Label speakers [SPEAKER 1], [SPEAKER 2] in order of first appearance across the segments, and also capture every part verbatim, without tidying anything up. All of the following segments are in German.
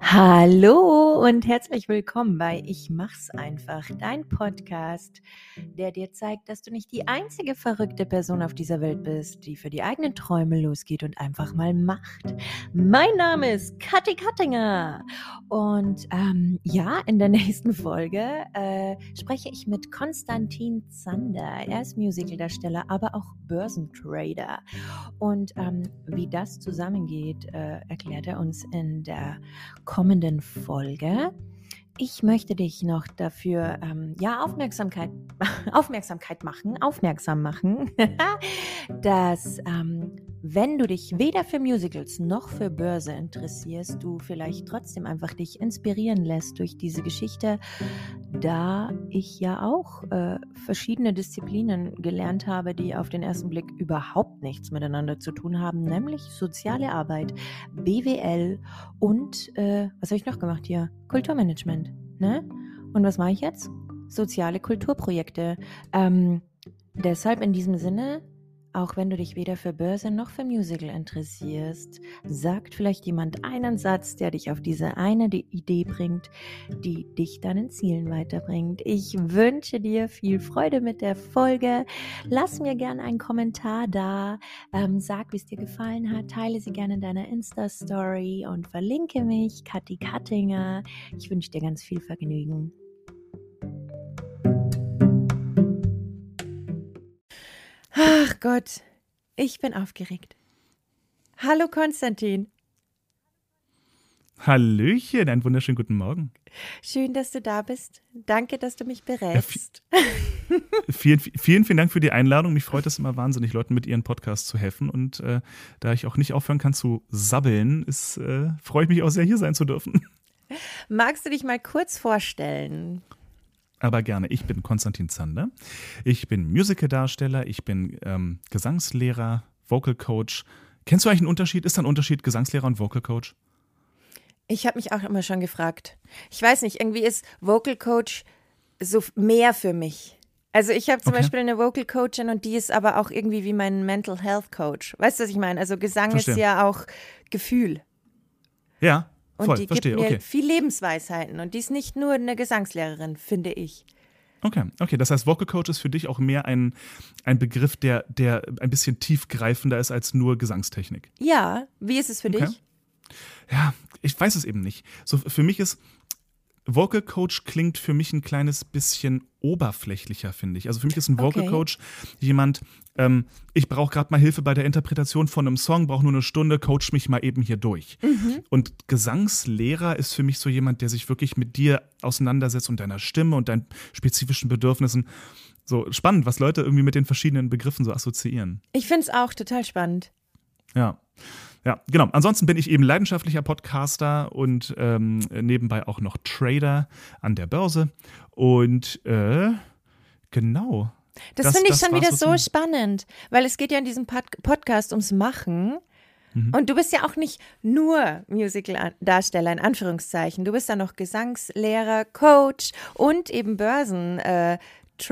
[SPEAKER 1] Hallo und herzlich willkommen bei Ich mach's einfach, dein Podcast, der dir zeigt, dass du nicht die einzige verrückte Person auf dieser Welt bist, die für die eigenen Träume losgeht und einfach mal macht. Mein Name ist Kathi Kattinger und ähm, ja, in der nächsten Folge äh, spreche ich mit Konstantin Zander. Er ist Musicaldarsteller, aber auch Börsentrader. Und ähm, wie das zusammengeht, äh, erklärt er uns in der kommenden Folge. Ich möchte dich noch dafür ähm, ja, Aufmerksamkeit, Aufmerksamkeit machen, aufmerksam machen, dass ähm, wenn du dich weder für Musicals noch für Börse interessierst, du vielleicht trotzdem einfach dich inspirieren lässt durch diese Geschichte, da ich ja auch äh, verschiedene Disziplinen gelernt habe, die auf den ersten Blick überhaupt nichts miteinander zu tun haben, nämlich soziale Arbeit, B W L und, äh, was habe ich noch gemacht hier? Kulturmanagement, ne? Und was mache ich jetzt? Soziale Kulturprojekte. Ähm, deshalb in diesem Sinne, auch wenn du dich weder für Börse noch für Musical interessierst, sagt vielleicht jemand einen Satz, der dich auf diese eine Idee bringt, die dich deinen Zielen weiterbringt. Ich wünsche dir viel Freude mit der Folge. Lass mir gerne einen Kommentar da. Ähm, sag, wie es dir gefallen hat. Teile sie gerne in deiner Insta-Story und verlinke mich, Kathi Kattinger. Ich wünsche dir ganz viel Vergnügen. Ach Gott, ich bin aufgeregt. Hallo Konstantin.
[SPEAKER 2] Hallöchen, einen wunderschönen guten Morgen.
[SPEAKER 1] Schön, dass du da bist. Danke, dass du mich berätst.
[SPEAKER 2] Ja, vielen, vielen, vielen Dank für die Einladung. Mich freut es immer wahnsinnig, Leuten mit ihren Podcasts zu helfen. Und äh, da ich auch nicht aufhören kann zu sabbeln, ist, äh, freue ich mich auch sehr, hier sein zu dürfen.
[SPEAKER 1] Magst du dich mal kurz vorstellen?
[SPEAKER 2] Aber gerne. Ich bin Konstantin Zander. Ich bin Musicaldarsteller, ich bin ähm, Gesangslehrer, Vocal Coach. Kennst du eigentlich einen Unterschied? Ist da ein Unterschied, Gesangslehrer und Vocal Coach?
[SPEAKER 1] Ich habe mich auch immer schon gefragt. Ich weiß nicht, irgendwie ist Vocal Coach so mehr für mich. Also ich habe zum okay. Beispiel eine Vocal Coachin und die ist aber auch irgendwie wie mein Mental Health Coach. Weißt du, was ich meine? Also Gesang Verstehe. Ist ja auch Gefühl.
[SPEAKER 2] Ja. Voll,
[SPEAKER 1] und die
[SPEAKER 2] verstehe,
[SPEAKER 1] gibt mir
[SPEAKER 2] okay.
[SPEAKER 1] viel Lebensweisheiten und die ist nicht nur eine Gesangslehrerin, finde ich.
[SPEAKER 2] Okay, okay. Das heißt, Vocal Coach ist für dich auch mehr ein, ein Begriff, der, der ein bisschen tiefgreifender ist als nur Gesangstechnik.
[SPEAKER 1] Ja, wie ist es für okay. dich?
[SPEAKER 2] Ja, ich weiß es eben nicht. So, für mich ist Vocal Coach klingt für mich ein kleines bisschen oberflächlicher, finde ich. Also für mich ist ein Vocal okay. Coach jemand, ähm, ich brauche gerade mal Hilfe bei der Interpretation von einem Song, brauche nur eine Stunde, coach mich mal eben hier durch. Mhm. Und Gesangslehrer ist für mich so jemand, der sich wirklich mit dir auseinandersetzt und deiner Stimme und deinen spezifischen Bedürfnissen. So spannend, was Leute irgendwie mit den verschiedenen Begriffen so assoziieren.
[SPEAKER 1] Ich finde es auch total spannend.
[SPEAKER 2] Ja. Ja, genau. Ansonsten bin ich eben leidenschaftlicher Podcaster und ähm, nebenbei auch noch Trader an der Börse. Und äh, genau.
[SPEAKER 1] Das, das finde ich das schon wieder so spannend, weil es geht ja in diesem Pod- Podcast ums Machen. Mhm. Und du bist ja auch nicht nur Musical-Darsteller in Anführungszeichen. Du bist ja noch Gesangslehrer, Coach und eben Börsentrader,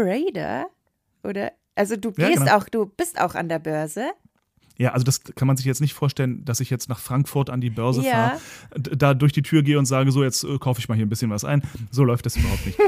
[SPEAKER 1] äh, oder? Also du gehst ja, genau. auch, du bist auch an der Börse.
[SPEAKER 2] Ja, also das kann man sich jetzt nicht vorstellen, dass ich jetzt nach Frankfurt an die Börse
[SPEAKER 1] ja.
[SPEAKER 2] fahre, da durch die Tür gehe und sage, so jetzt äh, kaufe ich mal hier ein bisschen was ein. So läuft das überhaupt nicht.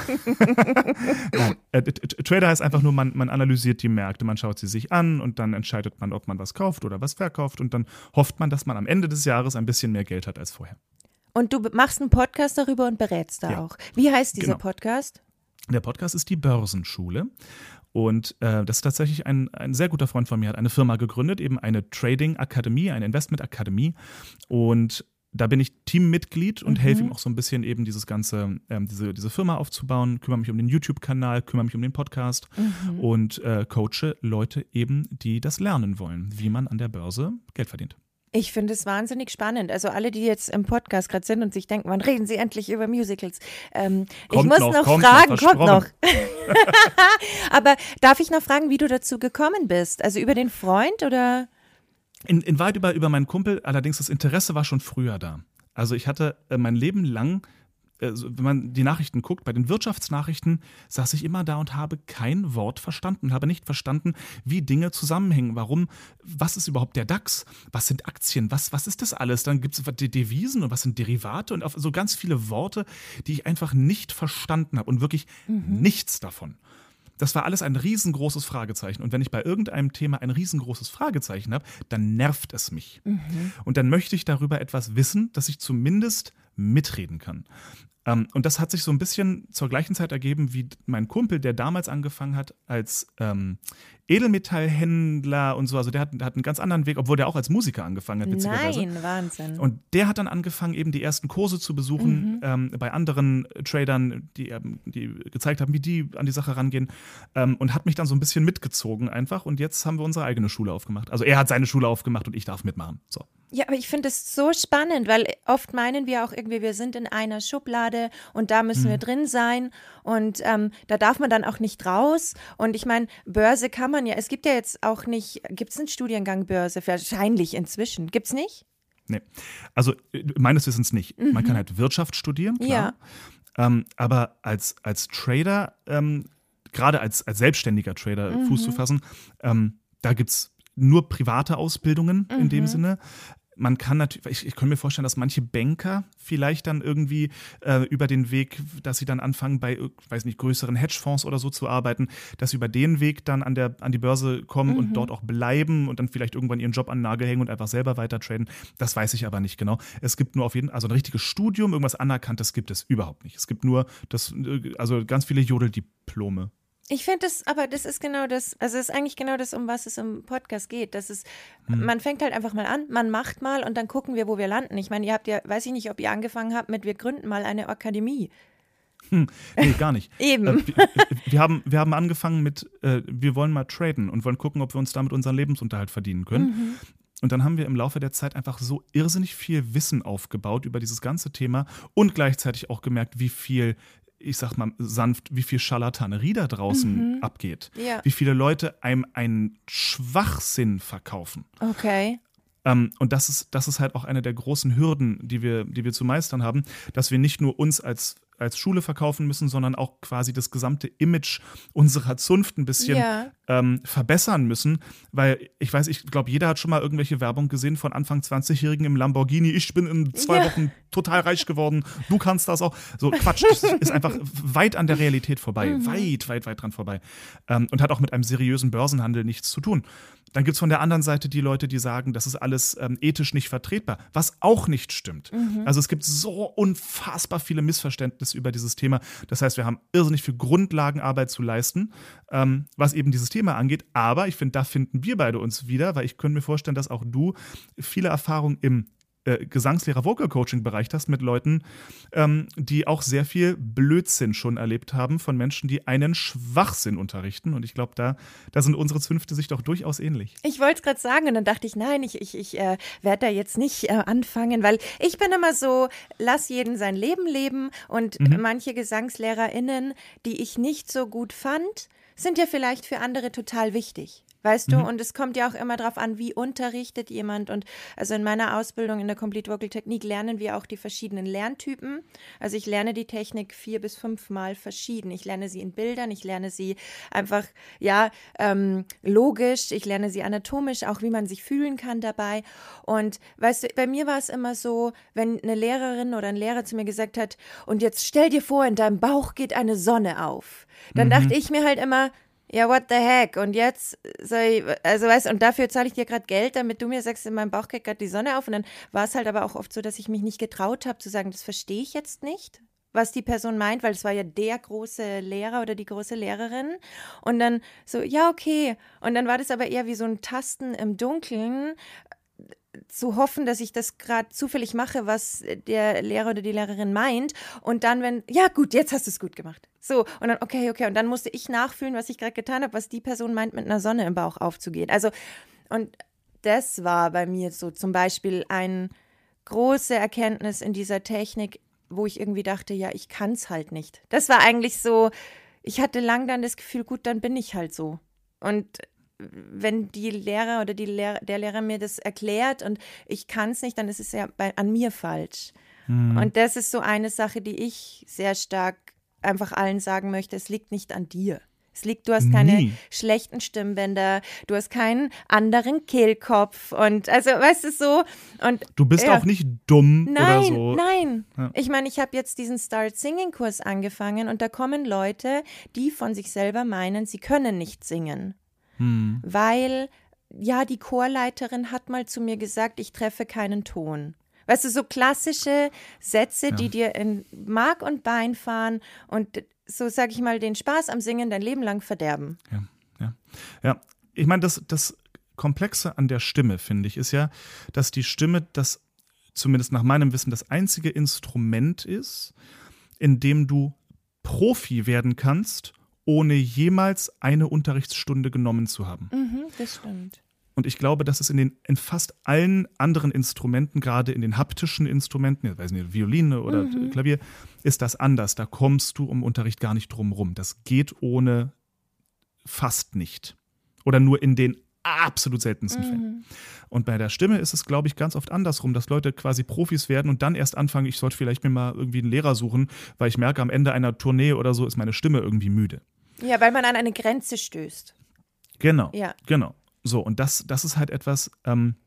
[SPEAKER 2] Nein, äh, Trader heißt einfach nur, man, man analysiert die Märkte, man schaut sie sich an und dann entscheidet man, ob man was kauft oder was verkauft und dann hofft man, dass man am Ende des Jahres ein bisschen mehr Geld hat als vorher.
[SPEAKER 1] Und du machst einen Podcast darüber und berätst da ja. auch. Wie heißt dieser genau. Podcast?
[SPEAKER 2] Der Podcast ist die Börsenschule. Und äh, das ist tatsächlich ein, ein sehr guter Freund von mir, hat eine Firma gegründet, eben eine Trading-Akademie, eine Investment-Akademie. Und da bin ich Teammitglied und mhm. helfe ihm auch so ein bisschen eben dieses ganze, ähm, diese, diese Firma aufzubauen, kümmere mich um den YouTube-Kanal, kümmere mich um den Podcast mhm. und äh, coache Leute eben, die das lernen wollen, wie man an der Börse Geld verdient.
[SPEAKER 1] Ich finde es wahnsinnig spannend. Also alle, die jetzt im Podcast gerade sind und sich denken, wann reden sie endlich über Musicals? Ähm, ich muss noch, noch fragen, noch, kommt noch. Aber darf ich noch fragen, wie du dazu gekommen bist? Also über den Freund oder?
[SPEAKER 2] In, in weit über, über meinen Kumpel, allerdings das Interesse war schon früher da. Also ich hatte äh, mein Leben lang also wenn man die Nachrichten guckt, bei den Wirtschaftsnachrichten saß ich immer da und habe kein Wort verstanden, habe nicht verstanden, wie Dinge zusammenhängen, warum, was ist überhaupt der DAX, was sind Aktien, was, was ist das alles, dann gibt es die Devisen und was sind Derivate und so ganz viele Worte, die ich einfach nicht verstanden habe und wirklich mhm. nichts davon. Das war alles ein riesengroßes Fragezeichen. Und wenn ich bei irgendeinem Thema ein riesengroßes Fragezeichen habe, dann nervt es mich. Mhm. Und dann möchte ich darüber etwas wissen, dass ich zumindest mitreden kann. Ähm, und das hat sich so ein bisschen zur gleichen Zeit ergeben wie mein Kumpel, der damals angefangen hat als ähm, Edelmetallhändler und so. Also der hat, der hat einen ganz anderen Weg, obwohl der auch als Musiker angefangen hat, witzigerweise.
[SPEAKER 1] Nein, Wahnsinn.
[SPEAKER 2] Und der hat dann angefangen, eben die ersten Kurse zu besuchen mhm. ähm, bei anderen Tradern, die, ähm, die gezeigt haben, wie die an die Sache rangehen ähm, und hat mich dann so ein bisschen mitgezogen einfach. Und jetzt haben wir unsere eigene Schule aufgemacht. Also er hat seine Schule aufgemacht und ich darf mitmachen. So.
[SPEAKER 1] Ja, aber ich finde es so spannend, weil oft meinen wir auch irgendwie, wir sind in einer Schublade und da müssen mhm. wir drin sein und ähm, da darf man dann auch nicht raus. Und ich meine, Börse kann man ja, es gibt ja jetzt auch nicht, gibt es einen Studiengang Börse? Wahrscheinlich inzwischen. Gibt es nicht?
[SPEAKER 2] Nee, also meines Wissens nicht. Mhm. Man kann halt Wirtschaft studieren, klar. Ja. Ähm, aber als, als Trader, ähm, gerade als, als selbstständiger Trader mhm. Fuß zu fassen, ähm, da gibt es nur private Ausbildungen mhm. in dem Sinne. Man kann natürlich, ich, ich kann mir vorstellen, dass manche Banker vielleicht dann irgendwie äh, über den Weg, dass sie dann anfangen, bei, weiß nicht, größeren Hedgefonds oder so zu arbeiten, dass sie über den Weg dann an, der, an die Börse kommen mhm. und dort auch bleiben und dann vielleicht irgendwann ihren Job an den Nagel hängen und einfach selber weiter traden. Das weiß ich aber nicht genau. Es gibt nur auf jeden Fall, also ein richtiges Studium, irgendwas Anerkanntes gibt es überhaupt nicht. Es gibt nur das, also ganz viele Jodeldiplome.
[SPEAKER 1] Ich finde das, aber das ist genau das, also es ist eigentlich genau das, um was es im Podcast geht. Das ist, hm. man fängt halt einfach mal an, man macht mal und dann gucken wir, wo wir landen. Ich meine, ihr habt ja, weiß ich nicht, ob ihr angefangen habt mit, wir gründen mal eine Akademie.
[SPEAKER 2] Hm, nee, gar nicht.
[SPEAKER 1] Eben.
[SPEAKER 2] Äh, wir, wir, haben, wir haben angefangen mit, äh, wir wollen mal traden und wollen gucken, ob wir uns damit unseren Lebensunterhalt verdienen können. Mhm. Und dann haben wir im Laufe der Zeit einfach so irrsinnig viel Wissen aufgebaut über dieses ganze Thema und gleichzeitig auch gemerkt, wie viel, ich sag mal sanft, wie viel Scharlatanerie da draußen mhm. abgeht. Ja. Wie viele Leute einem einen Schwachsinn verkaufen.
[SPEAKER 1] Okay.
[SPEAKER 2] Ähm, und das ist, das ist halt auch eine der großen Hürden, die wir, die wir zu meistern haben, dass wir nicht nur uns als als Schule verkaufen müssen, sondern auch quasi das gesamte Image unserer Zunft ein bisschen ja. ähm, verbessern müssen, weil ich weiß, ich glaube, jeder hat schon mal irgendwelche Werbung gesehen von Anfang zwanzigjährigen im Lamborghini, ich bin in zwei ja. Wochen total reich geworden, du kannst das auch. So Quatsch, das ist einfach weit an der Realität vorbei, mhm. weit, weit, weit dran vorbei ähm, und hat auch mit einem seriösen Börsenhandel nichts zu tun. Dann gibt es von der anderen Seite die Leute, die sagen, das ist alles ähm, ethisch nicht vertretbar, was auch nicht stimmt. Mhm. Also es gibt so unfassbar viele Missverständnisse über dieses Thema. Das heißt, wir haben irrsinnig viel Grundlagenarbeit zu leisten, ähm, was eben dieses Thema angeht. Aber ich finde, da finden wir beide uns wieder, weil ich könnte mir vorstellen, dass auch du viele Erfahrungen im äh, Gesangslehrer-Vocal-Coaching-Bereich hast mit Leuten, ähm, die auch sehr viel Blödsinn schon erlebt haben von Menschen, die einen Schwachsinn unterrichten. Und ich glaube, da, da sind unsere Zünfte sich doch durchaus ähnlich.
[SPEAKER 1] Ich wollte es gerade sagen und dann dachte ich, nein, ich, ich, ich äh, werde da jetzt nicht äh, anfangen, weil ich bin immer so, lass jeden sein Leben leben und mhm. manche GesangslehrerInnen, die ich nicht so gut fand, sind ja vielleicht für andere total wichtig. Weißt du, mhm. und es kommt ja auch immer darauf an, wie unterrichtet jemand. Und also in meiner Ausbildung in der Complete Vocal Technik lernen wir auch die verschiedenen Lerntypen. Also ich lerne die Technik vier bis fünfmal verschieden. Ich lerne sie in Bildern, ich lerne sie einfach, ja, ähm, logisch, ich lerne sie anatomisch, auch wie man sich fühlen kann dabei. Und weißt du, bei mir war es immer so, wenn eine Lehrerin oder ein Lehrer zu mir gesagt hat, und jetzt stell dir vor, in deinem Bauch geht eine Sonne auf. Dann mhm. dachte ich mir halt immer, ja, what the heck? Und jetzt soll ich, also weißt, und dafür zahle ich dir gerade Geld, damit du mir sagst, in meinem Bauch geht gerade die Sonne auf. Und dann war es halt aber auch oft so, dass ich mich nicht getraut habe zu sagen, das verstehe ich jetzt nicht, was die Person meint, weil es war ja der große Lehrer oder die große Lehrerin. Und dann so, ja, okay. Und dann war das aber eher wie so ein Tasten im Dunkeln, zu hoffen, dass ich das gerade zufällig mache, was der Lehrer oder die Lehrerin meint. Und dann, wenn, ja gut, jetzt hast du es gut gemacht. So, und dann, okay, okay. Und dann musste ich nachfühlen, was ich gerade getan habe, was die Person meint, mit einer Sonne im Bauch aufzugehen. Also, und das war bei mir so zum Beispiel eine große Erkenntnis in dieser Technik, wo ich irgendwie dachte, ja, ich kann es halt nicht. Das war eigentlich so, ich hatte lang dann das Gefühl, gut, dann bin ich halt so. Und wenn die Lehrer oder die Lehrer, der Lehrer mir das erklärt und ich kann es nicht, dann ist es ja bei, an mir falsch. Mhm. Und das ist so eine Sache, die ich sehr stark einfach allen sagen möchte, es liegt nicht an dir. Es liegt, du hast keine Nie. schlechten Stimmbänder, du hast keinen anderen Kehlkopf und also, weißt du, so. Und,
[SPEAKER 2] du bist
[SPEAKER 1] ja.
[SPEAKER 2] auch nicht dumm
[SPEAKER 1] nein,
[SPEAKER 2] oder so.
[SPEAKER 1] Nein,
[SPEAKER 2] ja.
[SPEAKER 1] Ich meine, ich habe jetzt diesen Start-Singing-Kurs angefangen und da kommen Leute, die von sich selber meinen, sie können nicht singen,
[SPEAKER 2] hm.
[SPEAKER 1] weil, ja, die Chorleiterin hat mal zu mir gesagt, ich treffe keinen Ton. Weißt du, so klassische Sätze, ja. die dir in Mark und Bein fahren und so, sag ich mal, den Spaß am Singen dein Leben lang verderben.
[SPEAKER 2] Ja, ja. ja. Ich meine, das, das Komplexe an der Stimme, finde ich, ist ja, dass die Stimme das, zumindest nach meinem Wissen, das einzige Instrument ist, in dem du Profi werden kannst, ohne jemals eine Unterrichtsstunde genommen zu haben.
[SPEAKER 1] Mhm, das stimmt.
[SPEAKER 2] Und ich glaube, dass es in, den, in fast allen anderen Instrumenten, gerade in den haptischen Instrumenten, ich weiß nicht, Violine oder mhm. Klavier, ist das anders. Da kommst du um Unterricht gar nicht drum rum. Das geht ohne fast nicht. Oder nur in den absolut seltensten mhm. Fällen. Und bei der Stimme ist es, glaube ich, ganz oft andersrum, dass Leute quasi Profis werden und dann erst anfangen, ich sollte vielleicht mir mal irgendwie einen Lehrer suchen, weil ich merke, am Ende einer Tournee oder so ist meine Stimme irgendwie müde.
[SPEAKER 1] Ja, weil man an eine Grenze stößt.
[SPEAKER 2] Genau,
[SPEAKER 1] ja.
[SPEAKER 2] genau. So, und das, das ist halt etwas, ähm,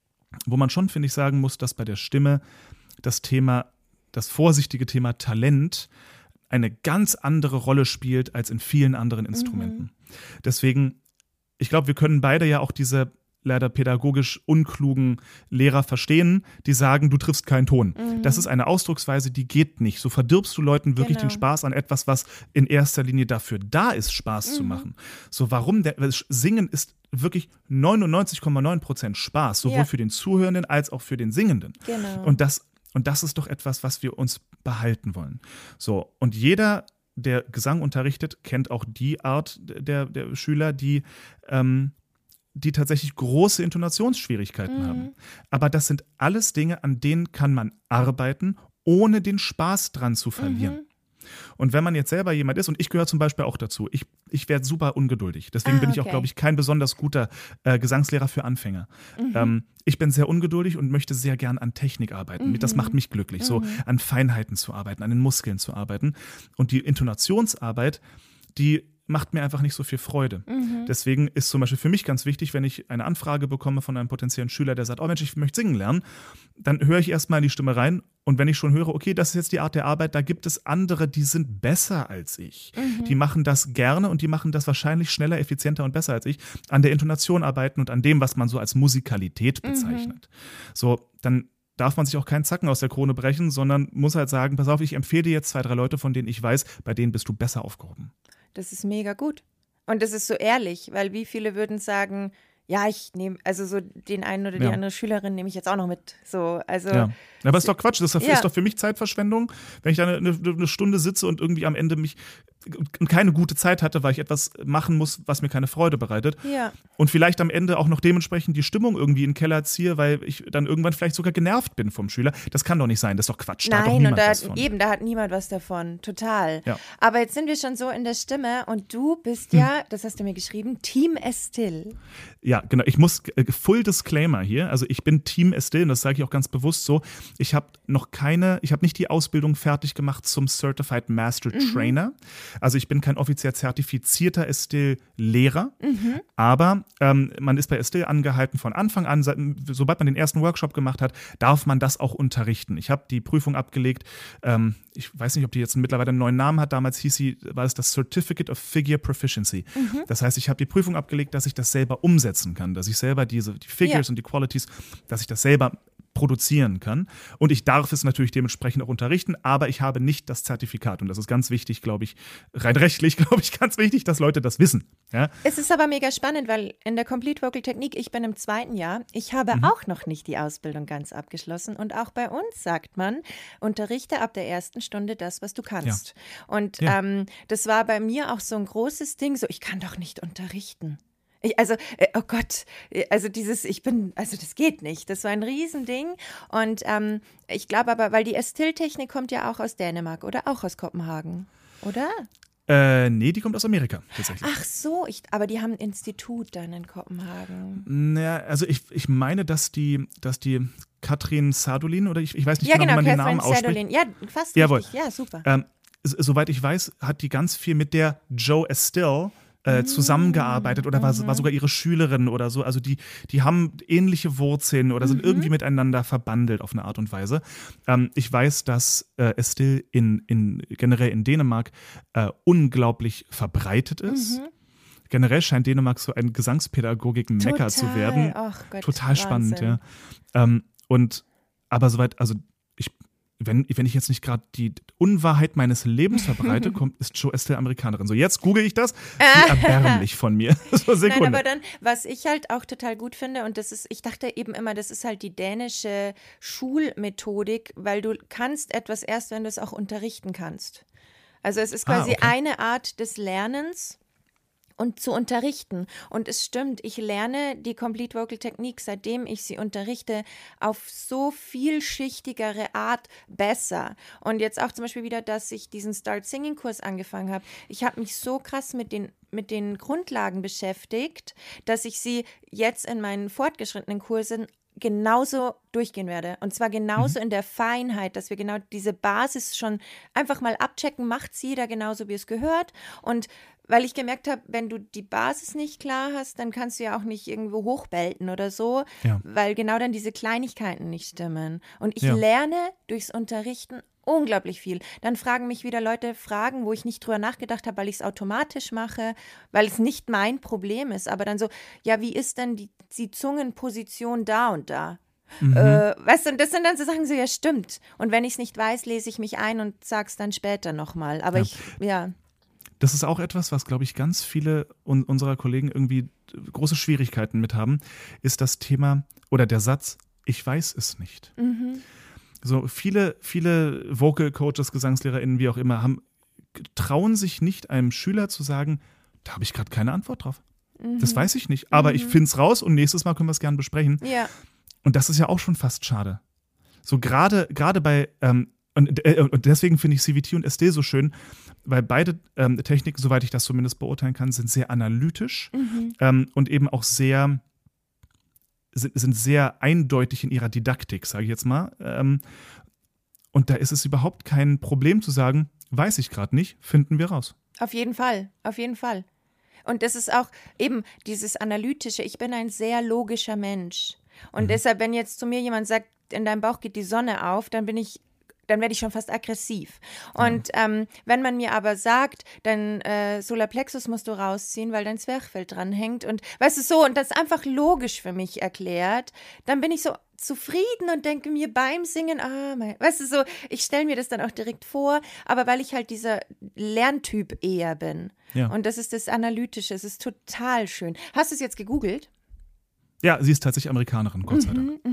[SPEAKER 2] wo man schon, finde ich, sagen muss, dass bei der Stimme das Thema, das vorsichtige Thema Talent eine ganz andere Rolle spielt als in vielen anderen Instrumenten. Mhm. Deswegen, ich glaube, wir können beide ja auch diese leider pädagogisch unklugen Lehrer verstehen, die sagen, du triffst keinen Ton. Mhm. Das ist eine Ausdrucksweise, die geht nicht. So verdirbst du Leuten wirklich genau. den Spaß an etwas, was in erster Linie dafür da ist, Spaß mhm. zu machen. So, warum? Der, Singen ist wirklich neunundneunzig Komma neun Prozent Spaß, sowohl ja. für den Zuhörenden als auch für den Singenden.
[SPEAKER 1] Genau.
[SPEAKER 2] Und das, und das ist doch etwas, was wir uns behalten wollen. So, und jeder, der Gesang unterrichtet, kennt auch die Art der, der Schüler, die ähm, die tatsächlich große Intonationsschwierigkeiten mhm. haben. Aber das sind alles Dinge, an denen kann man arbeiten, ohne den Spaß dran zu verlieren. Mhm. Und wenn man jetzt selber jemand ist, und ich gehöre zum Beispiel auch dazu, ich, ich werde super ungeduldig. Deswegen ah, bin ich
[SPEAKER 1] okay.
[SPEAKER 2] auch, glaube ich, kein besonders guter äh, Gesangslehrer für Anfänger. Mhm. Ähm, ich bin sehr ungeduldig und möchte sehr gern an Technik arbeiten. Mhm. Das macht mich glücklich, mhm. so an Feinheiten zu arbeiten, an den Muskeln zu arbeiten. Und die Intonationsarbeit, die macht mir einfach nicht so viel Freude. Mhm. Deswegen ist zum Beispiel für mich ganz wichtig, wenn ich eine Anfrage bekomme von einem potenziellen Schüler, der sagt, oh Mensch, ich möchte singen lernen, dann höre ich erstmal in die Stimme rein und wenn ich schon höre, okay, das ist jetzt die Art der Arbeit, da gibt es andere, die sind besser als ich. Mhm. Die machen das gerne und die machen das wahrscheinlich schneller, effizienter und besser als ich, an der Intonation arbeiten und an dem, was man so als Musikalität bezeichnet. Mhm. So, dann darf man sich auch keinen Zacken aus der Krone brechen, sondern muss halt sagen, pass auf, ich empfehle dir jetzt zwei, drei Leute, von denen ich weiß, bei denen bist du besser aufgehoben.
[SPEAKER 1] Das ist mega gut. Und das ist so ehrlich, weil wie viele würden sagen, ja, ich nehme, also so den einen oder die ja. andere Schülerin nehme ich jetzt auch noch mit. So, also
[SPEAKER 2] ja. Aber ist doch Quatsch, das ist,
[SPEAKER 1] ja.
[SPEAKER 2] ist doch für mich Zeitverschwendung, wenn ich da eine, eine Stunde sitze und irgendwie am Ende mich keine gute Zeit hatte, weil ich etwas machen muss, was mir keine Freude bereitet.
[SPEAKER 1] Ja.
[SPEAKER 2] Und vielleicht am Ende auch noch dementsprechend die Stimmung irgendwie in den Keller ziehe, weil ich dann irgendwann vielleicht sogar genervt bin vom Schüler. Das kann doch nicht sein, das ist doch Quatsch. Da
[SPEAKER 1] Nein,
[SPEAKER 2] hat doch niemand
[SPEAKER 1] und da
[SPEAKER 2] was von.
[SPEAKER 1] Eben, da hat niemand was davon, total.
[SPEAKER 2] Ja.
[SPEAKER 1] Aber jetzt sind wir schon so in der Stimme und du bist ja, hm. das hast du mir geschrieben, Team Estill.
[SPEAKER 2] Ja, genau. Ich muss, äh, Full Disclaimer hier, also ich bin Team Estill und das sage ich auch ganz bewusst so. Ich habe noch keine, ich habe nicht die Ausbildung fertig gemacht zum Certified Master mhm. Trainer. Also ich bin kein offiziell zertifizierter Estill-Lehrer, mhm. aber ähm, man ist bei Estill angehalten von Anfang an, sobald man den ersten Workshop gemacht hat, darf man das auch unterrichten. Ich habe die Prüfung abgelegt, ähm, ich weiß nicht, ob die jetzt mittlerweile einen neuen Namen hat, damals hieß sie, war es das Certificate of Figure Proficiency. Mhm. Das heißt, ich habe die Prüfung abgelegt, dass ich das selber umsetzen kann, dass ich selber diese, die Figures ja. und die Qualities, dass ich das selber produzieren kann. Und ich darf es natürlich dementsprechend auch unterrichten, aber ich habe nicht das Zertifikat. Und das ist ganz wichtig, glaube ich, rein rechtlich, glaube ich, ganz wichtig, dass Leute das wissen. Ja?
[SPEAKER 1] Es ist aber mega spannend, weil in der Complete Vocal Technique, ich bin im zweiten Jahr, ich habe mhm. auch noch nicht die Ausbildung ganz abgeschlossen. Und auch bei uns sagt man, unterrichte ab der ersten Stunde das, was du kannst. Ja. Und ja. Ähm, das war bei mir auch so ein großes Ding, so ich kann doch nicht unterrichten. Ich, also, oh Gott, also dieses, ich bin, also das geht nicht. Das war ein Riesending. Und ähm, ich glaube aber, weil die Estill-Technik kommt ja auch aus Dänemark oder auch aus Kopenhagen, oder?
[SPEAKER 2] Äh, nee, die kommt aus Amerika tatsächlich.
[SPEAKER 1] Ach so, ich, aber die haben ein Institut dann in Kopenhagen.
[SPEAKER 2] Naja, also ich, ich meine, dass die, dass die Katrin Sardolin oder ich, ich weiß nicht
[SPEAKER 1] ja,
[SPEAKER 2] genau,
[SPEAKER 1] genau,
[SPEAKER 2] wie man den
[SPEAKER 1] Catherine
[SPEAKER 2] Namen ausspricht.
[SPEAKER 1] Sardolin. Ja, fast
[SPEAKER 2] Jawohl.
[SPEAKER 1] richtig. Ja, super.
[SPEAKER 2] Ähm, s- soweit ich weiß, hat die ganz viel mit der Joe Estelle äh, zusammengearbeitet oder war, war sogar ihre Schülerin oder so. Also die, die haben ähnliche Wurzeln oder sind
[SPEAKER 1] Mhm.
[SPEAKER 2] irgendwie miteinander verbandelt auf eine Art und Weise. Ähm, ich weiß, dass äh, Estelle in, in, generell in Dänemark äh, unglaublich verbreitet ist.
[SPEAKER 1] Mhm.
[SPEAKER 2] Generell scheint Dänemark so ein Gesangspädagogik-Mecker zu werden.
[SPEAKER 1] Ach Gott,
[SPEAKER 2] Total spannend,
[SPEAKER 1] Wahnsinn.
[SPEAKER 2] ja. Ähm, und aber soweit, also ich, wenn, wenn ich jetzt nicht gerade die Unwahrheit meines Lebens verbreite, kommt, ist Joe Estelle Amerikanerin. So, jetzt google ich das. Wie erbärmlich von mir. So, Sekunde.
[SPEAKER 1] Nein, aber dann, was ich halt auch total gut finde, und das ist, ich dachte eben immer, das ist halt die dänische Schulmethodik, weil du kannst etwas erst, wenn du es auch unterrichten kannst. Also es ist quasi
[SPEAKER 2] Ah, okay.
[SPEAKER 1] eine Art des Lernens und zu unterrichten. Und es stimmt, ich lerne die Complete Vocal Technique, seitdem ich sie unterrichte, auf so vielschichtigere Art besser. Und jetzt auch zum Beispiel wieder, dass ich diesen Start Singing Kurs angefangen habe. Ich habe mich so krass mit den mit den Grundlagen beschäftigt, dass ich sie jetzt in meinen fortgeschrittenen Kursen genauso durchgehen werde. Und zwar genauso in der Feinheit, dass wir genau diese Basis schon einfach mal abchecken, macht es jeder genauso, wie es gehört. Und weil ich gemerkt habe, wenn du die Basis nicht klar hast, dann kannst du ja auch nicht irgendwo hochbelten oder so,
[SPEAKER 2] Ja.
[SPEAKER 1] weil genau dann diese Kleinigkeiten nicht stimmen. Und ich
[SPEAKER 2] Ja.
[SPEAKER 1] lerne durchs Unterrichten unglaublich viel. Dann fragen mich wieder Leute Fragen, wo ich nicht drüber nachgedacht habe, weil ich es automatisch mache, weil es nicht mein Problem ist. Aber dann so, ja, wie ist denn die, die Zungenposition da und da?
[SPEAKER 2] Mhm.
[SPEAKER 1] Äh, weißt du, und das sind dann so Sachen, so, ja, stimmt. Und wenn ich es nicht weiß, lese ich mich ein und sag's dann später nochmal. Aber
[SPEAKER 2] Ja.
[SPEAKER 1] ich, ja.
[SPEAKER 2] Das ist auch etwas, was, glaube ich, ganz viele un- unserer Kollegen irgendwie große Schwierigkeiten mit haben, ist das Thema oder der Satz, ich weiß es nicht.
[SPEAKER 1] Mhm.
[SPEAKER 2] So viele, viele Vocal Coaches, GesangslehrerInnen, wie auch immer, haben, trauen sich nicht, einem Schüler zu sagen, da habe ich gerade keine Antwort drauf.
[SPEAKER 1] Mhm.
[SPEAKER 2] Das weiß ich nicht. Aber
[SPEAKER 1] Mhm.
[SPEAKER 2] ich finde es raus und nächstes Mal können wir es gerne besprechen.
[SPEAKER 1] Ja.
[SPEAKER 2] Und das ist ja auch schon fast schade. So gerade gerade bei, ähm, und, äh, und deswegen finde ich C V T und S D so schön, weil beide ähm, Techniken, soweit ich das zumindest beurteilen kann, sind sehr analytisch
[SPEAKER 1] Mhm.
[SPEAKER 2] ähm, und eben auch sehr, sind, sind sehr eindeutig in ihrer Didaktik, sage ich jetzt mal. Ähm, und da ist es überhaupt kein Problem zu sagen, weiß ich gerade nicht, finden wir raus.
[SPEAKER 1] Auf jeden Fall, auf jeden Fall. Und das ist auch eben dieses Analytische. Ich bin ein sehr logischer Mensch. Und
[SPEAKER 2] Mhm.
[SPEAKER 1] deshalb, wenn jetzt zu mir jemand sagt, in deinem Bauch geht die Sonne auf, dann bin ich, dann werde ich schon fast aggressiv. Und ähm, wenn man mir aber sagt, dein äh, Solarplexus musst du rausziehen, weil dein Zwerchfell dranhängt und weißt du so, und das einfach logisch für mich erklärt, dann bin ich so zufrieden und denke mir beim Singen, ah, mein, weißt du so, ich stelle mir das dann auch direkt vor, aber weil ich halt dieser Lerntyp eher bin.
[SPEAKER 2] Ja.
[SPEAKER 1] Und das ist das Analytische, es ist total schön. Hast du es jetzt gegoogelt?
[SPEAKER 2] Ja, sie ist tatsächlich Amerikanerin, Gott sei Dank.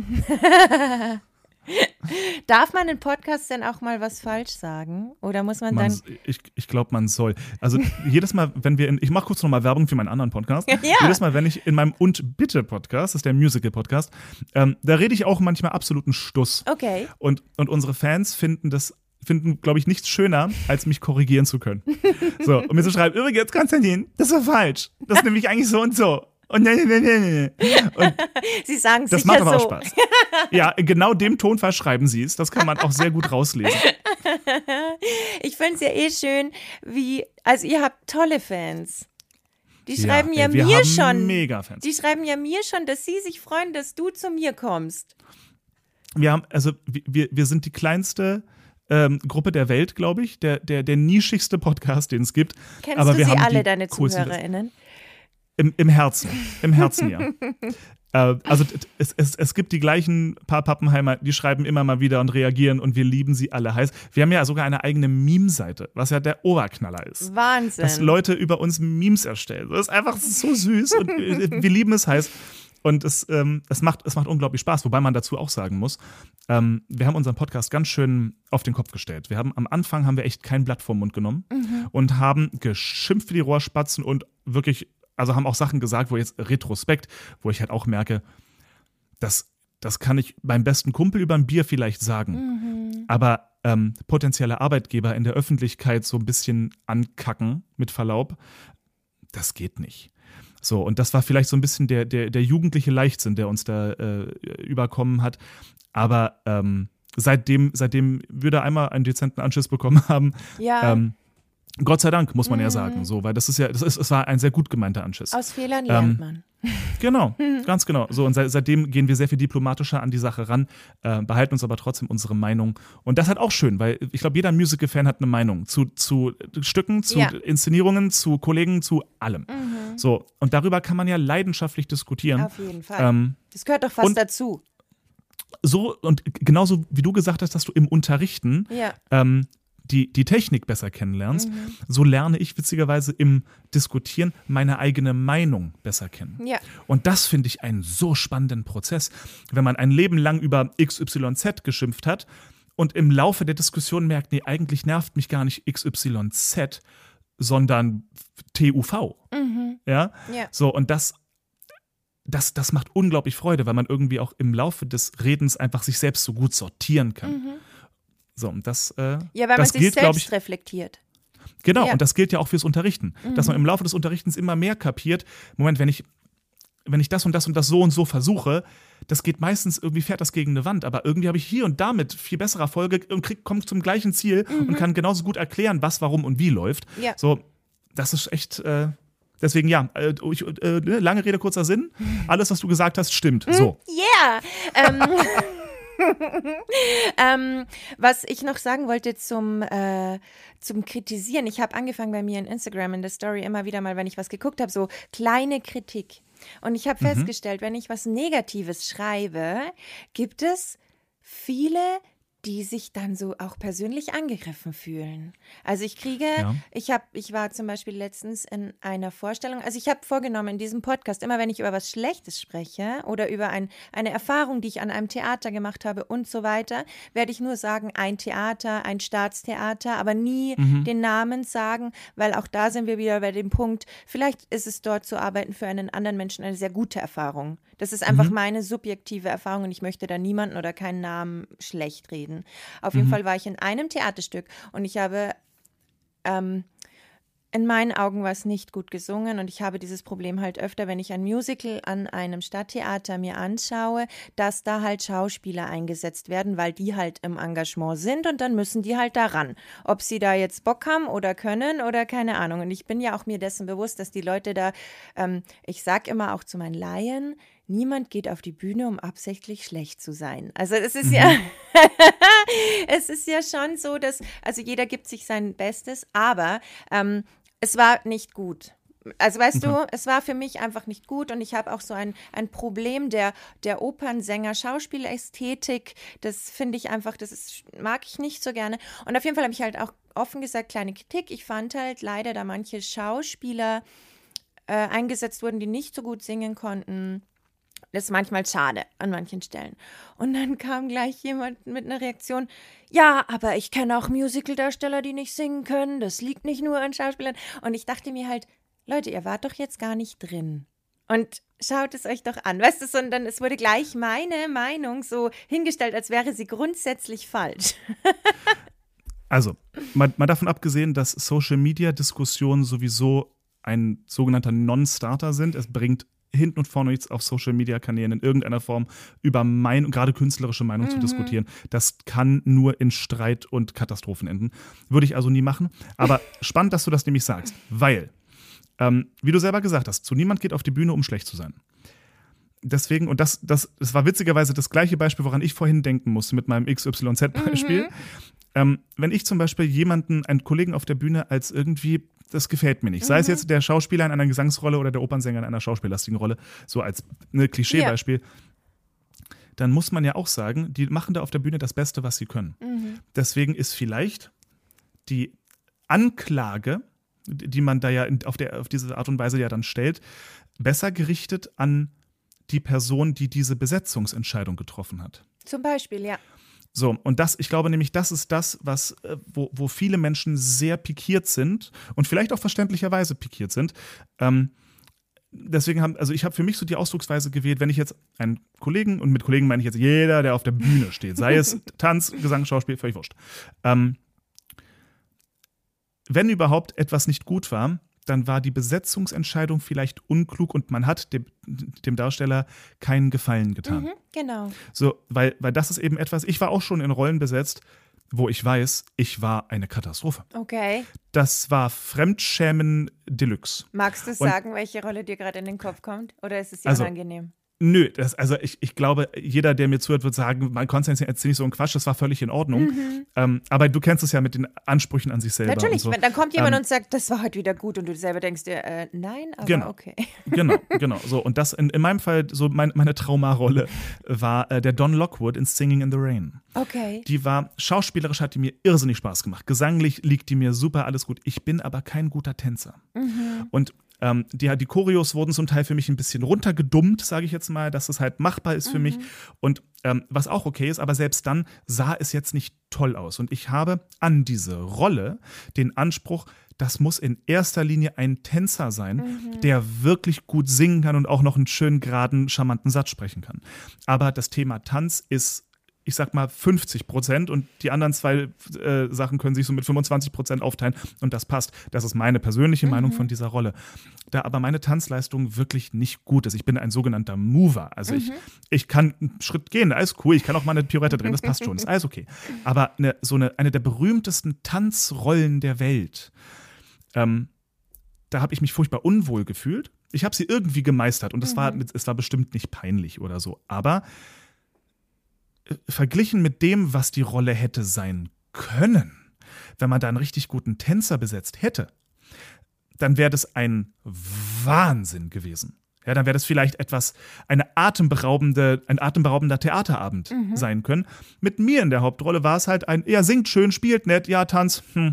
[SPEAKER 1] Darf man in Podcasts denn auch mal was falsch sagen? Oder muss man,
[SPEAKER 2] Man,
[SPEAKER 1] dann.
[SPEAKER 2] ich ich glaube, man soll. Also jedes Mal, wenn wir in, ich mache kurz nochmal Werbung für meinen anderen Podcast.
[SPEAKER 1] Ja.
[SPEAKER 2] Jedes Mal, wenn ich in meinem Und Bitte Podcast, das ist der Musical-Podcast, ähm, da rede ich auch manchmal absoluten Stuss.
[SPEAKER 1] Okay.
[SPEAKER 2] Und, und unsere Fans finden das, finden, glaube ich, nichts schöner, als mich korrigieren zu können. So, und mir zu schreiben, übrigens, Konstantin, das war falsch. Das ist nämlich eigentlich so und so. Und, ne, ne, ne, ne. Und
[SPEAKER 1] Sie sagen es
[SPEAKER 2] das
[SPEAKER 1] sicher
[SPEAKER 2] macht aber
[SPEAKER 1] so.
[SPEAKER 2] auch Spaß. Ja, in genau dem Tonfall schreiben sie es. Das kann man auch sehr gut rauslesen.
[SPEAKER 1] Ich finde es ja eh schön, wie, also ihr habt tolle Fans. Die schreiben ja,
[SPEAKER 2] ey, wir
[SPEAKER 1] mir
[SPEAKER 2] haben
[SPEAKER 1] schon,
[SPEAKER 2] Mega-Fans.
[SPEAKER 1] die schreiben ja mir schon, dass sie sich freuen, dass du zu mir kommst.
[SPEAKER 2] Wir haben, also wir, wir sind die kleinste ähm, Gruppe der Welt, glaube ich. Der, der, der nischigste Podcast, den es gibt.
[SPEAKER 1] Kennst
[SPEAKER 2] Aber
[SPEAKER 1] du
[SPEAKER 2] wir
[SPEAKER 1] sie
[SPEAKER 2] haben
[SPEAKER 1] alle,
[SPEAKER 2] die
[SPEAKER 1] deine
[SPEAKER 2] coolsten-
[SPEAKER 1] ZuhörerInnen?
[SPEAKER 2] Im, Im Herzen. Im Herzen, ja. äh, also t- es, es, es gibt die gleichen paar Pappenheimer, die schreiben immer mal wieder und reagieren und wir lieben sie alle heiß. Wir haben ja sogar eine eigene Meme-Seite, was ja der Oberknaller ist.
[SPEAKER 1] Wahnsinn.
[SPEAKER 2] Dass Leute über uns Memes erstellen. Das ist einfach so süß und wir wir lieben es heiß. Und es, ähm, es, macht, es macht unglaublich Spaß, wobei man dazu auch sagen muss, ähm, wir haben unseren Podcast ganz schön auf den Kopf gestellt. Wir haben am Anfang haben wir echt kein Blatt vorm Mund genommen
[SPEAKER 1] Mhm.
[SPEAKER 2] und haben geschimpft wie die Rohrspatzen und wirklich, also haben auch Sachen gesagt, wo jetzt Retrospekt, wo ich halt auch merke, das, das kann ich meinem besten Kumpel über ein Bier vielleicht sagen.
[SPEAKER 1] Mhm.
[SPEAKER 2] Aber ähm, potenzielle Arbeitgeber in der Öffentlichkeit so ein bisschen ankacken, mit Verlaub, das geht nicht. So, und das war vielleicht so ein bisschen der, der, der jugendliche Leichtsinn, der uns da äh, überkommen hat. Aber ähm, seitdem, seitdem wir da einmal einen dezenten Anschiss bekommen haben,
[SPEAKER 1] ja.
[SPEAKER 2] ähm, Gott sei Dank, muss man mhm. ja sagen, so, weil das ist ja, das ist, es war ein sehr gut gemeinter Anschiss.
[SPEAKER 1] Aus Fehlern lernt
[SPEAKER 2] ähm,
[SPEAKER 1] man.
[SPEAKER 2] Genau, ganz genau. So, und seit, seitdem gehen wir sehr viel diplomatischer an die Sache ran, äh, behalten uns aber trotzdem unsere Meinung. Und das ist halt auch schön, weil ich glaube, jeder Musical-Fan hat eine Meinung zu, zu Stücken, zu ja. Inszenierungen, zu Kollegen, zu allem. Mhm. So, und darüber kann man ja leidenschaftlich diskutieren.
[SPEAKER 1] Auf jeden Fall. Ähm, das gehört doch fast
[SPEAKER 2] und,
[SPEAKER 1] dazu.
[SPEAKER 2] So, und genauso wie du gesagt hast, dass du im Unterrichten
[SPEAKER 1] ja.
[SPEAKER 2] ähm, die, die Technik besser kennenlernst, mhm. so lerne ich witzigerweise im Diskutieren meine eigene Meinung besser kennen.
[SPEAKER 1] Ja.
[SPEAKER 2] Und das finde ich einen so spannenden Prozess, wenn man ein Leben lang über X Y Z geschimpft hat und im Laufe der Diskussion merkt, nee, eigentlich nervt mich gar nicht X Y Z, sondern T U V.
[SPEAKER 1] Mhm.
[SPEAKER 2] Ja?
[SPEAKER 1] Ja.
[SPEAKER 2] So, und das Das, das macht unglaublich Freude, weil man irgendwie auch im Laufe des Redens einfach sich selbst so gut sortieren kann.
[SPEAKER 1] Mhm.
[SPEAKER 2] So, und das, äh,
[SPEAKER 1] ja, weil
[SPEAKER 2] das
[SPEAKER 1] man sich
[SPEAKER 2] gilt,
[SPEAKER 1] selbst
[SPEAKER 2] ich,
[SPEAKER 1] reflektiert.
[SPEAKER 2] Genau,
[SPEAKER 1] ja.
[SPEAKER 2] und das gilt ja auch fürs Unterrichten. Mhm. Dass man im Laufe des Unterrichtens immer mehr kapiert, Moment, wenn ich, wenn ich das und das und das so und so versuche, das geht meistens irgendwie, fährt das gegen eine Wand, aber irgendwie habe ich hier und da mit viel besserer Folge und krieg, komme zum gleichen Ziel mhm. und kann genauso gut erklären, was, warum und wie läuft.
[SPEAKER 1] Ja.
[SPEAKER 2] So, das ist echt... Äh, Deswegen ja, äh, ich, äh, lange Rede, kurzer Sinn. Alles, was du gesagt hast, stimmt. So.
[SPEAKER 1] Yeah! ähm, ähm, was ich noch sagen wollte zum, äh, zum Kritisieren. Ich habe angefangen bei mir in Instagram in der Story immer wieder mal, wenn ich was geguckt habe, so kleine Kritik. Und ich habe mhm. festgestellt, wenn ich was Negatives schreibe, gibt es viele, die sich dann so auch persönlich angegriffen fühlen. Also ich kriege, ja. ich habe, ich war zum Beispiel letztens in einer Vorstellung, also ich habe vorgenommen in diesem Podcast, immer wenn ich über was Schlechtes spreche oder über ein, eine Erfahrung, die ich an einem Theater gemacht habe und so weiter, werde ich nur sagen, ein Theater, ein Staatstheater, aber nie mhm. den Namen sagen, weil auch da sind wir wieder bei dem Punkt, vielleicht ist es dort zu arbeiten für einen anderen Menschen eine sehr gute Erfahrung. Das ist einfach mhm. meine subjektive Erfahrung und ich möchte da niemanden oder keinen Namen schlecht reden. Auf jeden mhm. Fall war ich in einem Theaterstück und ich habe, ähm, in meinen Augen war es nicht gut gesungen und ich habe dieses Problem halt öfter, wenn ich ein Musical an einem Stadttheater mir anschaue, dass da halt Schauspieler eingesetzt werden, weil die halt im Engagement sind und dann müssen die halt daran. Ob sie da jetzt Bock haben oder können oder keine Ahnung. Und ich bin ja auch mir dessen bewusst, dass die Leute da, ähm, ich sag immer auch zu meinen Laien, niemand geht auf die Bühne, um absichtlich schlecht zu sein. Also es ist mhm. ja, es ist ja schon so, dass, also jeder gibt sich sein Bestes, aber ähm, es war nicht gut. Also weißt okay. du, es war für mich einfach nicht gut und ich habe auch so ein, ein Problem der, der Opernsänger-Schauspielästhetik, das finde ich einfach, das ist, mag ich nicht so gerne. Und auf jeden Fall habe ich halt auch offen gesagt kleine Kritik. Ich fand halt leider, da manche Schauspieler äh, eingesetzt wurden, die nicht so gut singen konnten. Das ist manchmal schade an manchen Stellen. Und dann kam gleich jemand mit einer Reaktion, ja, aber ich kenne auch Musicaldarsteller, die nicht singen können. Das liegt nicht nur an Schauspielern. Und ich dachte mir halt, Leute, ihr wart doch jetzt gar nicht drin. Und schaut es euch doch an. Weißt du, sondern es wurde gleich meine Meinung so hingestellt, als wäre sie grundsätzlich falsch.
[SPEAKER 2] Also, mal, mal davon abgesehen, dass Social-Media-Diskussionen sowieso ein sogenannter Non-Starter sind. Es bringt hinten und vorne nichts auf Social-Media-Kanälen in irgendeiner Form über Meinung, gerade künstlerische Meinung mhm. zu diskutieren. Das kann nur in Streit und Katastrophen enden. Würde ich also nie machen. Aber spannend, dass du das nämlich sagst, weil, ähm, wie du selber gesagt hast, zu niemand geht auf die Bühne, um schlecht zu sein. Deswegen, und das, das, das war witzigerweise das gleiche Beispiel, woran ich vorhin denken musste mit meinem X Y Z-Beispiel. Mhm. Ähm, wenn ich zum Beispiel jemanden, einen Kollegen auf der Bühne als irgendwie, das gefällt mir nicht. Sei mhm. es jetzt der Schauspieler in einer Gesangsrolle oder der Opernsänger in einer schauspiellastigen Rolle, so als ne, Klischeebeispiel. Ja. Dann muss man ja auch sagen, die machen da auf der Bühne das Beste, was sie können. Mhm. Deswegen ist vielleicht die Anklage, die man da ja auf, der, auf diese Art und Weise ja dann stellt, besser gerichtet an die Person, die diese Besetzungsentscheidung getroffen hat.
[SPEAKER 1] Zum Beispiel, ja.
[SPEAKER 2] So, und das, ich glaube nämlich, das ist das, was, wo, wo viele Menschen sehr pikiert sind und vielleicht auch verständlicherweise pikiert sind. Ähm, deswegen haben, also ich habe für mich so die Ausdrucksweise gewählt, wenn ich jetzt einen Kollegen, und mit Kollegen meine ich jetzt jeder, der auf der Bühne steht, sei es Tanz, Gesang, Schauspiel, völlig wurscht. Ähm, wenn überhaupt etwas nicht gut war, dann war die Besetzungsentscheidung vielleicht unklug und man hat dem, dem Darsteller keinen Gefallen getan.
[SPEAKER 1] Mhm, genau.
[SPEAKER 2] So, weil, weil das ist eben etwas, ich war auch schon in Rollen besetzt, wo ich weiß, ich war eine Katastrophe.
[SPEAKER 1] Okay.
[SPEAKER 2] Das war Fremdschämen Deluxe.
[SPEAKER 1] Magst du
[SPEAKER 2] Und-
[SPEAKER 1] sagen, welche Rolle dir gerade in den Kopf kommt? Oder ist es dir
[SPEAKER 2] Also-
[SPEAKER 1] unangenehm?
[SPEAKER 2] Nö, das, also ich, ich glaube, jeder, der mir zuhört, wird sagen, mein Konstantin erzählt nicht so einen Quatsch, das war völlig in Ordnung.
[SPEAKER 1] Mhm.
[SPEAKER 2] Ähm, aber du kennst es ja mit den Ansprüchen an sich selber.
[SPEAKER 1] Natürlich,
[SPEAKER 2] und so.
[SPEAKER 1] wenn, dann kommt jemand
[SPEAKER 2] Ähm,
[SPEAKER 1] und sagt, das war heute wieder gut und du selber denkst dir, äh, nein, aber
[SPEAKER 2] Genau.
[SPEAKER 1] okay.
[SPEAKER 2] Genau, genau. So, und das in, in meinem Fall, so mein, meine Traumarolle war äh, der Don Lockwood in Singing in the Rain.
[SPEAKER 1] Okay.
[SPEAKER 2] Die war, schauspielerisch hat die mir irrsinnig Spaß gemacht. Gesanglich liegt die mir super, alles gut. Ich bin aber kein guter Tänzer.
[SPEAKER 1] Mhm.
[SPEAKER 2] Und ähm, die, die Choreos wurden zum Teil für mich ein bisschen runtergedummt, sage ich jetzt mal, dass es halt machbar ist für
[SPEAKER 1] Mhm.
[SPEAKER 2] mich. Und ähm, was auch okay ist, aber selbst dann sah es jetzt nicht toll aus. Und ich habe an diese Rolle den Anspruch, das muss in erster Linie ein Tänzer sein,
[SPEAKER 1] Mhm.
[SPEAKER 2] der wirklich gut singen kann und auch noch einen schönen, geraden, charmanten Satz sprechen kann. Aber das Thema Tanz ist, ich sag mal, fünfzig Prozent und die anderen zwei äh, Sachen können sich so mit fünfundzwanzig Prozent aufteilen und das passt. Das ist meine persönliche
[SPEAKER 1] Mhm.
[SPEAKER 2] Meinung von dieser Rolle. Da aber meine Tanzleistung wirklich nicht gut ist. Ich bin ein sogenannter Mover. Also ich, ich kann einen Schritt gehen, alles cool. Ich kann auch mal eine Pirouette drehen, das passt schon, ist alles okay. Aber eine, so eine, eine der berühmtesten Tanzrollen der Welt, ähm, da habe ich mich furchtbar unwohl gefühlt. Ich habe sie irgendwie gemeistert und es,
[SPEAKER 1] Mhm.
[SPEAKER 2] war, es war bestimmt nicht peinlich oder so. Aber äh, verglichen mit dem, was die Rolle hätte sein können, wenn man da einen richtig guten Tänzer besetzt hätte, dann wäre das ein Wahnsinn gewesen. Ja, dann wäre das vielleicht etwas, eine atemberaubende, ein atemberaubender Theaterabend
[SPEAKER 1] Mhm.
[SPEAKER 2] sein können. Mit mir in der Hauptrolle war es halt ein, ja, singt schön, spielt nett, ja, Tanz, hm.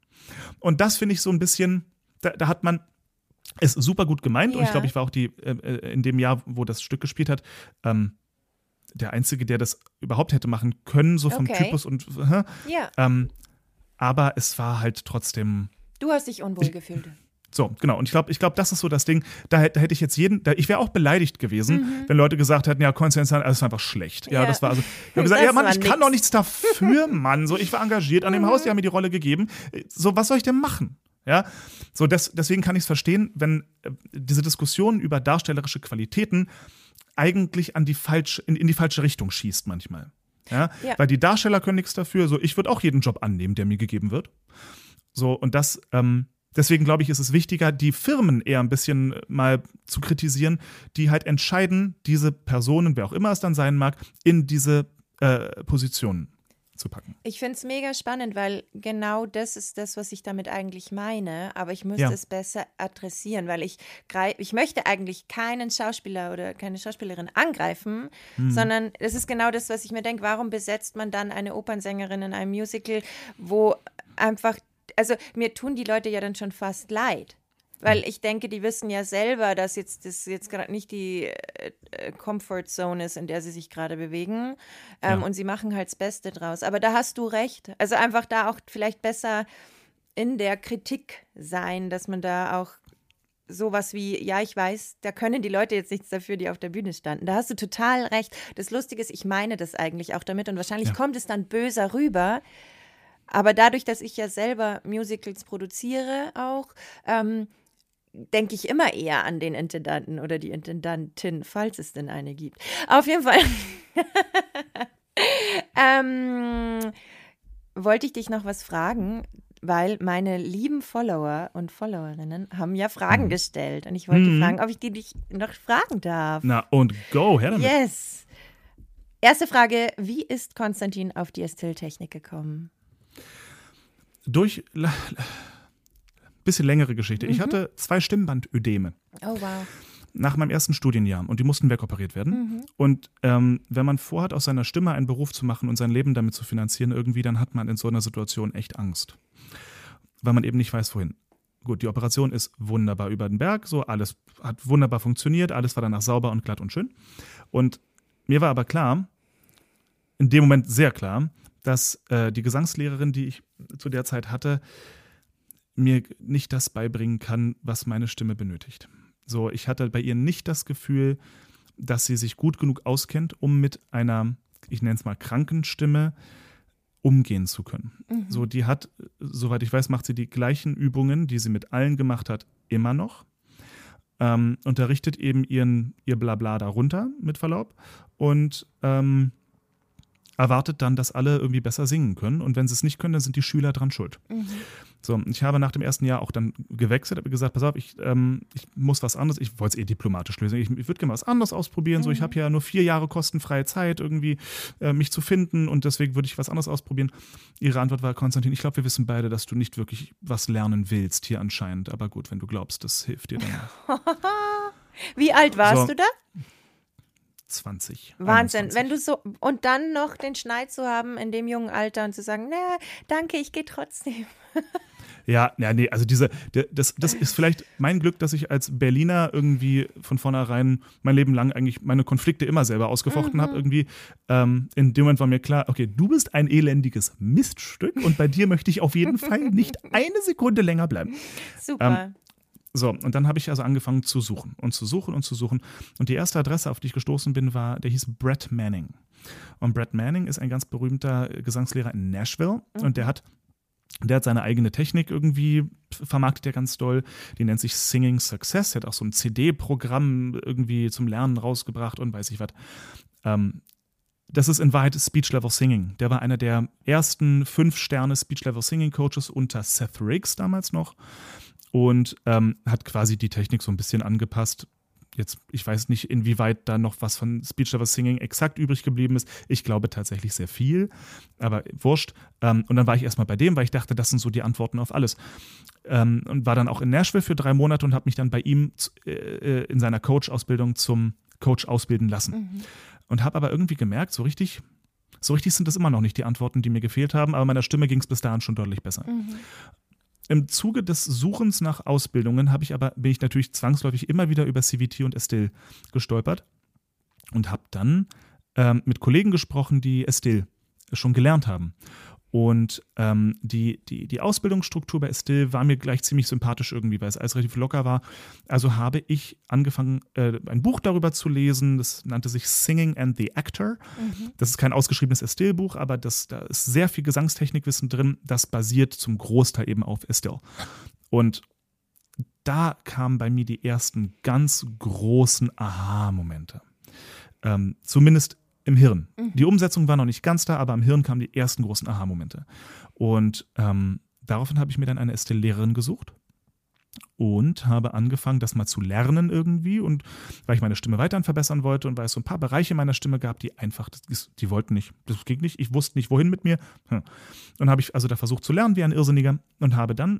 [SPEAKER 2] Und das finde ich so ein bisschen, da, da hat man es super gut gemeint und
[SPEAKER 1] Ja.
[SPEAKER 2] ich glaube, ich war auch die, äh, in dem Jahr, wo das Stück gespielt hat, ähm, der Einzige, der das überhaupt hätte machen können, so vom
[SPEAKER 1] Okay.
[SPEAKER 2] Typus und, äh,
[SPEAKER 1] Ja,
[SPEAKER 2] ähm, aber es war halt trotzdem.
[SPEAKER 1] du hast dich unwohl gefühlt.
[SPEAKER 2] So, genau. Und ich glaube, ich glaub, das ist so das Ding. Da, hätt- da hätte ich jetzt jeden, da, ich wäre auch beleidigt gewesen,
[SPEAKER 1] Mhm.
[SPEAKER 2] wenn Leute gesagt hätten, ja, Konstantin, das ist einfach schlecht. Ja,
[SPEAKER 1] Ja.
[SPEAKER 2] das war also. Ich habe gesagt,
[SPEAKER 1] Das
[SPEAKER 2] ja, Mann,
[SPEAKER 1] war
[SPEAKER 2] ich kann
[SPEAKER 1] nix.
[SPEAKER 2] doch nichts dafür, Mann. So, ich war engagiert an dem Haus, die haben mir die Rolle gegeben. So, was soll ich denn machen? Ja, so des, deswegen kann ich es verstehen, wenn äh, diese Diskussion über darstellerische Qualitäten eigentlich an die falsch, in, in die falsche Richtung schießt manchmal. Ja?
[SPEAKER 1] Ja.
[SPEAKER 2] Weil die Darsteller können nichts dafür. So, ich würde auch jeden Job annehmen, der mir gegeben wird. So, und das, ähm, deswegen glaube ich, ist es wichtiger, die Firmen eher ein bisschen mal zu kritisieren, die halt entscheiden, diese Personen, wer auch immer es dann sein mag, in diese äh, Positionen zu packen.
[SPEAKER 1] Ich finde es mega spannend, weil genau das ist das, was ich damit eigentlich meine, aber ich müsste
[SPEAKER 2] Ja.
[SPEAKER 1] es besser adressieren, weil ich greif, ich möchte eigentlich keinen Schauspieler oder keine Schauspielerin angreifen,
[SPEAKER 2] Hm.
[SPEAKER 1] sondern es ist genau das, was ich mir denke, warum besetzt man dann eine Opernsängerin in einem Musical, wo einfach, also mir tun die Leute ja dann schon fast leid. Weil ich denke, die wissen ja selber, dass jetzt das jetzt gerade nicht die äh, äh, Comfort Zone ist, in der sie sich gerade bewegen. Ähm,
[SPEAKER 2] Ja.
[SPEAKER 1] Und sie machen halt das Beste draus. Aber da hast du recht. Also einfach da auch vielleicht besser in der Kritik sein, dass man da auch sowas wie, ja, ich weiß, da können die Leute jetzt nichts dafür, die auf der Bühne standen. Da hast du total recht. Das Lustige ist, ich meine das eigentlich auch damit und wahrscheinlich
[SPEAKER 2] Ja.
[SPEAKER 1] kommt es dann böser rüber. Aber dadurch, dass ich ja selber Musicals produziere auch, ähm, denke ich immer eher an den Intendanten oder die Intendantin, falls es denn eine gibt. Auf jeden Fall ähm, wollte ich dich noch was fragen, weil meine lieben Follower und Followerinnen haben ja Fragen
[SPEAKER 2] Mhm.
[SPEAKER 1] gestellt. Und ich wollte
[SPEAKER 2] Mhm.
[SPEAKER 1] fragen, ob ich die dich noch fragen darf.
[SPEAKER 2] Na und go, her damit.
[SPEAKER 1] Yes. Erste Frage, wie ist Konstantin auf die Estelle-Technik gekommen?
[SPEAKER 2] Durch la, la, bisschen längere Geschichte. Ich
[SPEAKER 1] Mhm.
[SPEAKER 2] hatte zwei Stimmbandödeme
[SPEAKER 1] Oh, wow.
[SPEAKER 2] nach meinem ersten Studienjahr und die mussten wegoperiert werden.
[SPEAKER 1] Mhm.
[SPEAKER 2] Und ähm, wenn man vorhat, aus seiner Stimme einen Beruf zu machen und sein Leben damit zu finanzieren, irgendwie, dann hat man in so einer Situation echt Angst. Weil man eben nicht weiß, wohin. Gut, die Operation ist wunderbar über den Berg, so alles hat wunderbar funktioniert, alles war danach sauber und glatt und schön. Und mir war aber klar, in dem Moment sehr klar, dass äh, die Gesangslehrerin, die ich zu der Zeit hatte, mir nicht das beibringen kann, was meine Stimme benötigt. So, ich hatte bei ihr nicht das Gefühl, dass sie sich gut genug auskennt, um mit einer, ich nenne es mal, kranken Stimme umgehen zu können.
[SPEAKER 1] Mhm.
[SPEAKER 2] So, die hat, soweit ich weiß, macht sie die gleichen Übungen, die sie mit allen gemacht hat, immer noch. Ähm, unterrichtet eben ihren, ihr Blabla darunter, mit Verlaub. Und ähm, erwartet dann, dass alle irgendwie besser singen können. Und wenn sie es nicht können, dann sind die Schüler dran schuld. Mhm. So, ich habe nach dem ersten Jahr auch dann gewechselt, habe gesagt, pass auf, ich, ähm, ich muss was anderes, ich wollte es eh diplomatisch lösen, ich, ich würde gerne was anderes ausprobieren, mhm. so, ich habe ja nur vier Jahre kostenfreie Zeit, irgendwie äh, mich zu finden und deswegen würde ich was anderes ausprobieren. Ihre Antwort war, Konstantin, ich glaube, wir wissen beide, dass du nicht wirklich was lernen willst hier anscheinend, aber gut, wenn du glaubst, das hilft dir dann.
[SPEAKER 1] Wie alt warst so. du da?
[SPEAKER 2] zwanzig.
[SPEAKER 1] Wahnsinn,
[SPEAKER 2] einundzwanzig.
[SPEAKER 1] Wenn du so, und dann noch den Schneid zu haben in dem jungen Alter und zu sagen, na, danke, ich gehe trotzdem.
[SPEAKER 2] Ja, ja, nee, also diese, das, das ist vielleicht mein Glück, dass ich als Berliner irgendwie von vornherein mein Leben lang eigentlich meine Konflikte immer selber ausgefochten mhm. habe. Irgendwie ähm, in dem Moment war mir klar, okay, du bist ein elendiges Miststück und bei dir möchte ich auf jeden Fall nicht eine Sekunde länger bleiben.
[SPEAKER 1] Super.
[SPEAKER 2] Ähm, So, und dann habe ich also angefangen zu suchen und zu suchen und zu suchen. Und die erste Adresse, auf die ich gestoßen bin, war, der hieß Brett Manning. Und Brett Manning ist ein ganz berühmter Gesangslehrer in Nashville. Mhm. Und der hat, der hat seine eigene Technik irgendwie, vermarktet er ganz doll. Die nennt sich Singing Success. Er hat auch so ein C D-Programm irgendwie zum Lernen rausgebracht und weiß ich was. Ähm, Das ist in Wahrheit Speech Level Singing. Der war einer der ersten fünf Sterne Speech Level Singing Coaches unter Seth Riggs damals noch. Und ähm, hat quasi die Technik so ein bisschen angepasst. Jetzt, ich weiß nicht, inwieweit da noch was von Speech Level Singing exakt übrig geblieben ist. Ich glaube tatsächlich sehr viel, aber wurscht. Ähm, und dann war ich erstmal bei dem, weil ich dachte, das sind so die Antworten auf alles. Ähm, und war dann auch in Nashville für drei Monate und habe mich dann bei ihm äh, in seiner Coach-Ausbildung zum Coach ausbilden lassen. Mhm. Und habe aber irgendwie gemerkt, so richtig, so richtig sind das immer noch nicht die Antworten, die mir gefehlt haben, aber meiner Stimme ging es bis dahin schon deutlich besser. Mhm. Im Zuge des Suchens nach Ausbildungen habe ich aber, bin ich natürlich zwangsläufig immer wieder über C V T und Estill gestolpert und habe dann ähm, mit Kollegen gesprochen, die Estill schon gelernt haben. Und ähm, die, die, die Ausbildungsstruktur bei Estill war mir gleich ziemlich sympathisch irgendwie, weil es alles relativ locker war. Also habe ich angefangen, äh, ein Buch darüber zu lesen. Das nannte sich Singing and the Actor. Mhm. Das ist kein ausgeschriebenes Estill-Buch, aber das, da ist sehr viel Gesangstechnikwissen drin. Das basiert zum Großteil eben auf Estill. Und da kamen bei mir die ersten ganz großen Aha-Momente. Ähm, zumindest im Hirn. Mhm. Die Umsetzung war noch nicht ganz da, aber im Hirn kamen die ersten großen Aha-Momente. Und ähm, daraufhin habe ich mir dann eine Estill-Lehrerin gesucht und habe angefangen, das mal zu lernen irgendwie. Und weil ich meine Stimme weiterhin verbessern wollte und weil es so ein paar Bereiche meiner Stimme gab, die einfach, das, die wollten nicht, das ging nicht, ich wusste nicht, wohin mit mir. Und habe ich also da versucht zu lernen wie ein Irrsinniger und habe dann,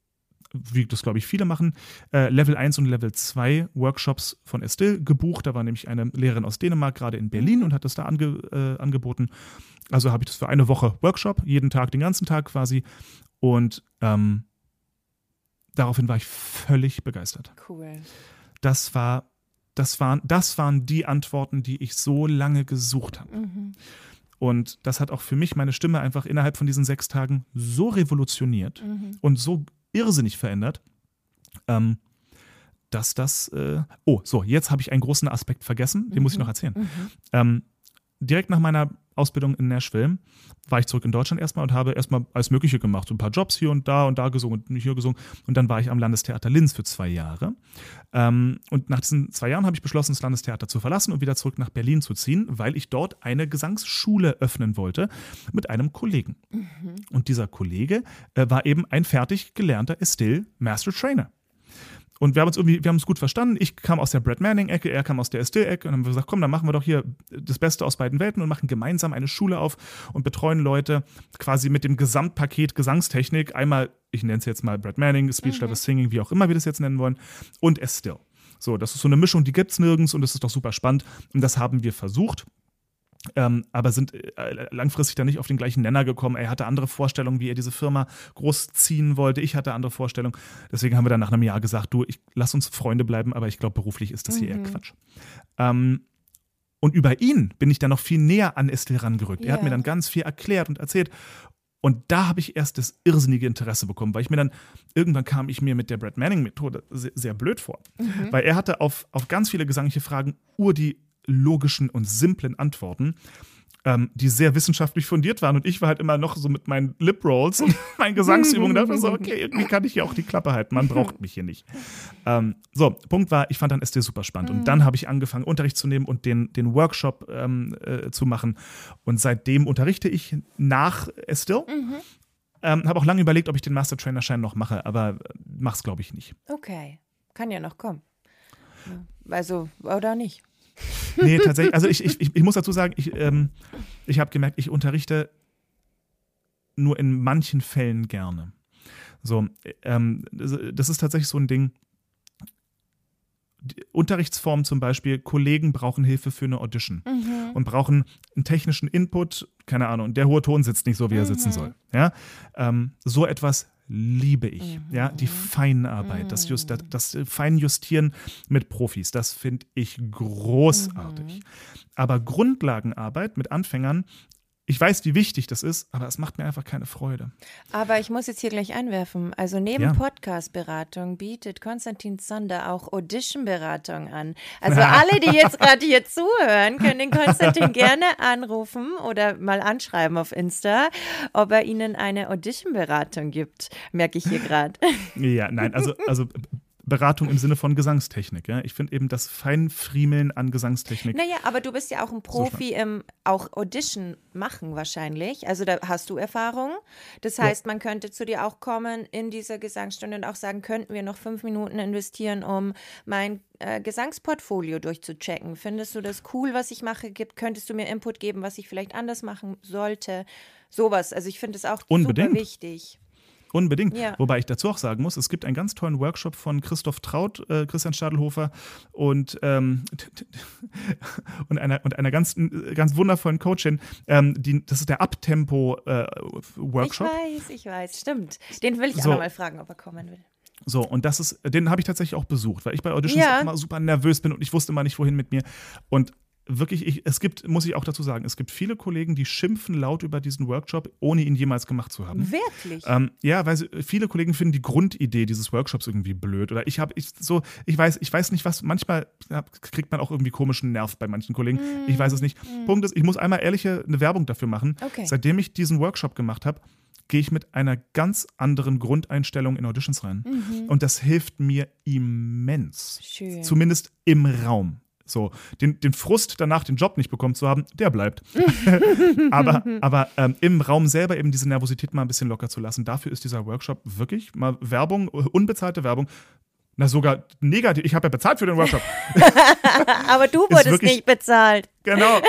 [SPEAKER 2] wie das glaube ich viele machen, äh, Level eins und Level zwei Workshops von Estill gebucht. Da war nämlich eine Lehrerin aus Dänemark gerade in Berlin und hat das da ange, äh, angeboten. Also habe ich das für eine Woche Workshop, jeden Tag, den ganzen Tag quasi. Und ähm, daraufhin war ich völlig begeistert.
[SPEAKER 1] Cool.
[SPEAKER 2] Das war, das waren, das waren die Antworten, die ich so lange gesucht habe. Mhm. Und das hat auch für mich meine Stimme einfach innerhalb von diesen sechs Tagen so revolutioniert mhm. und so irrsinnig verändert, ähm, dass das, äh, oh, so, jetzt habe ich einen großen Aspekt vergessen, den mhm. muss ich noch erzählen. Mhm. Ähm, direkt nach meiner Ausbildung in Nashville war ich zurück in Deutschland erstmal und habe erstmal alles Mögliche gemacht, so ein paar Jobs hier und da und da gesungen und hier gesungen und dann war ich am Landestheater Linz für zwei Jahre ähm, und nach diesen zwei Jahren habe ich beschlossen, das Landestheater zu verlassen und wieder zurück nach Berlin zu ziehen, weil ich dort eine Gesangsschule öffnen wollte mit einem Kollegen. Mhm. Und dieser Kollege äh, war eben ein fertig gelernter Estill Master Trainer. Und wir haben uns irgendwie, wir haben uns gut verstanden. Ich kam aus der Brett Manning-Ecke, er kam aus der Estill-Ecke und haben gesagt, komm, dann machen wir doch hier das Beste aus beiden Welten und machen gemeinsam eine Schule auf und betreuen Leute quasi mit dem Gesamtpaket Gesangstechnik. Einmal, ich nenne es jetzt mal Brett Manning, Speech Level Singing, wie auch immer wir das jetzt nennen wollen, und Estill. So, das ist so eine Mischung, die gibt es nirgends und das ist doch super spannend. Und das haben wir versucht. Ähm, aber sind äh, langfristig dann nicht auf den gleichen Nenner gekommen. Er hatte andere Vorstellungen, wie er diese Firma großziehen wollte. Ich hatte andere Vorstellungen. Deswegen haben wir dann nach einem Jahr gesagt, du, ich, lass uns Freunde bleiben, aber ich glaube, beruflich ist das hier mhm. eher Quatsch. Ähm, und über ihn bin ich dann noch viel näher an Estill rangerückt. Yeah. Er hat mir dann ganz viel erklärt und erzählt. Und da habe ich erst das irrsinnige Interesse bekommen, weil ich mir dann, irgendwann kam ich mir mit der Brett Manning-Methode sehr, sehr blöd vor. Mhm. Weil er hatte auf, auf ganz viele gesangliche Fragen ur die logischen und simplen Antworten. ähm, die sehr wissenschaftlich fundiert waren. Und ich war halt immer noch so mit meinen Lip Rolls und meinen Gesangsübungen. Da dachte ich so, okay, irgendwie kann ich hier auch die Klappe halten. Man braucht mich hier nicht. Ähm, so, Punkt war, ich fand dann S D super spannend. Und dann habe ich angefangen, Unterricht zu nehmen und den, den Workshop ähm, äh, zu machen. Und seitdem unterrichte ich nach S D. Mhm. Ähm, habe auch lange überlegt, ob ich den Master Trainer Schein noch mache, aber mach's, glaube ich, nicht.
[SPEAKER 1] Okay, kann ja noch kommen. Also, oder nicht?
[SPEAKER 2] Nee, tatsächlich. Also ich, ich, ich muss dazu sagen, ich, ähm, ich habe gemerkt, ich unterrichte nur in manchen Fällen gerne. So, ähm, das ist tatsächlich so ein Ding. Die Unterrichtsform zum Beispiel, Kollegen brauchen Hilfe für eine Audition mhm. und brauchen einen technischen Input, keine Ahnung, der hohe Ton sitzt nicht so, wie er mhm. sitzen soll. Ja? Ähm, so etwas liebe ich. Mhm. Ja? Die Feinarbeit, mhm. das, Just, das, das Feinjustieren mit Profis, das finde ich großartig. Mhm. Aber Grundlagenarbeit mit Anfängern, ich weiß, wie wichtig das ist, aber es macht mir einfach keine Freude.
[SPEAKER 1] Aber ich muss jetzt hier gleich einwerfen, also neben ja. Podcast-Beratung bietet Konstantin Zonder auch Audition-Beratung an. Also alle, die jetzt gerade hier zuhören, können den Konstantin gerne anrufen oder mal anschreiben auf Insta, ob er ihnen eine Audition-Beratung gibt, merke ich hier gerade.
[SPEAKER 2] Ja, nein, also, also Beratung im Sinne von Gesangstechnik. Ja? Ich finde eben das Feinfriemeln an Gesangstechnik.
[SPEAKER 1] Naja, aber du bist ja auch ein Profi so im auch Audition machen wahrscheinlich. Also da hast du Erfahrung. Das heißt, ja. man könnte zu dir auch kommen in dieser Gesangsstunde und auch sagen, könnten wir noch fünf Minuten investieren, um mein äh, Gesangsportfolio durchzuchecken. Findest du das cool, was ich mache? Gibt, könntest du mir Input geben, was ich vielleicht anders machen sollte? Sowas. Also ich finde es auch
[SPEAKER 2] Unbedingt.
[SPEAKER 1] super wichtig.
[SPEAKER 2] Unbedingt.
[SPEAKER 1] Ja.
[SPEAKER 2] Wobei ich dazu auch sagen muss, es gibt einen ganz tollen Workshop von Christoph Traut, äh, Christian Stadelhofer und, ähm, und einer, und einer ganz, ganz wundervollen Coachin. Ähm, die, das ist der Abtempo-Workshop.
[SPEAKER 1] Äh, ich weiß, ich weiß, stimmt. Den will ich
[SPEAKER 2] so.
[SPEAKER 1] auch nochmal fragen, ob er kommen will.
[SPEAKER 2] So, und das ist, den habe ich tatsächlich auch besucht, weil ich bei Auditions
[SPEAKER 1] ja.
[SPEAKER 2] auch immer super nervös bin und ich wusste immer nicht, wohin mit mir. Und wirklich, ich, es gibt, muss ich auch dazu sagen, es gibt viele Kollegen, die schimpfen laut über diesen Workshop, ohne ihn jemals gemacht zu haben.
[SPEAKER 1] Wirklich?
[SPEAKER 2] Ähm, ja, weil sie, viele Kollegen finden die Grundidee dieses Workshops irgendwie blöd. Oder ich habe, ich so, ich weiß, ich weiß nicht, was, manchmal ja, kriegt man auch irgendwie komischen Nerv bei manchen Kollegen. Mm. Ich weiß es nicht. Mm. Punkt ist, ich muss einmal ehrliche eine Werbung dafür machen.
[SPEAKER 1] Okay.
[SPEAKER 2] Seitdem ich diesen Workshop gemacht habe, gehe ich mit einer ganz anderen Grundeinstellung in Auditions rein. Mhm. Und das hilft mir immens.
[SPEAKER 1] Schön.
[SPEAKER 2] Zumindest im Raum. So, den, den Frust danach, den Job nicht bekommen zu haben, der bleibt. aber aber ähm, im Raum selber eben diese Nervosität mal ein bisschen locker zu lassen, dafür ist dieser Workshop wirklich mal Werbung, unbezahlte Werbung. Na, sogar negativ. Ich habe ja bezahlt für den Workshop.
[SPEAKER 1] Aber du wurdest wirklich, nicht bezahlt.
[SPEAKER 2] Genau.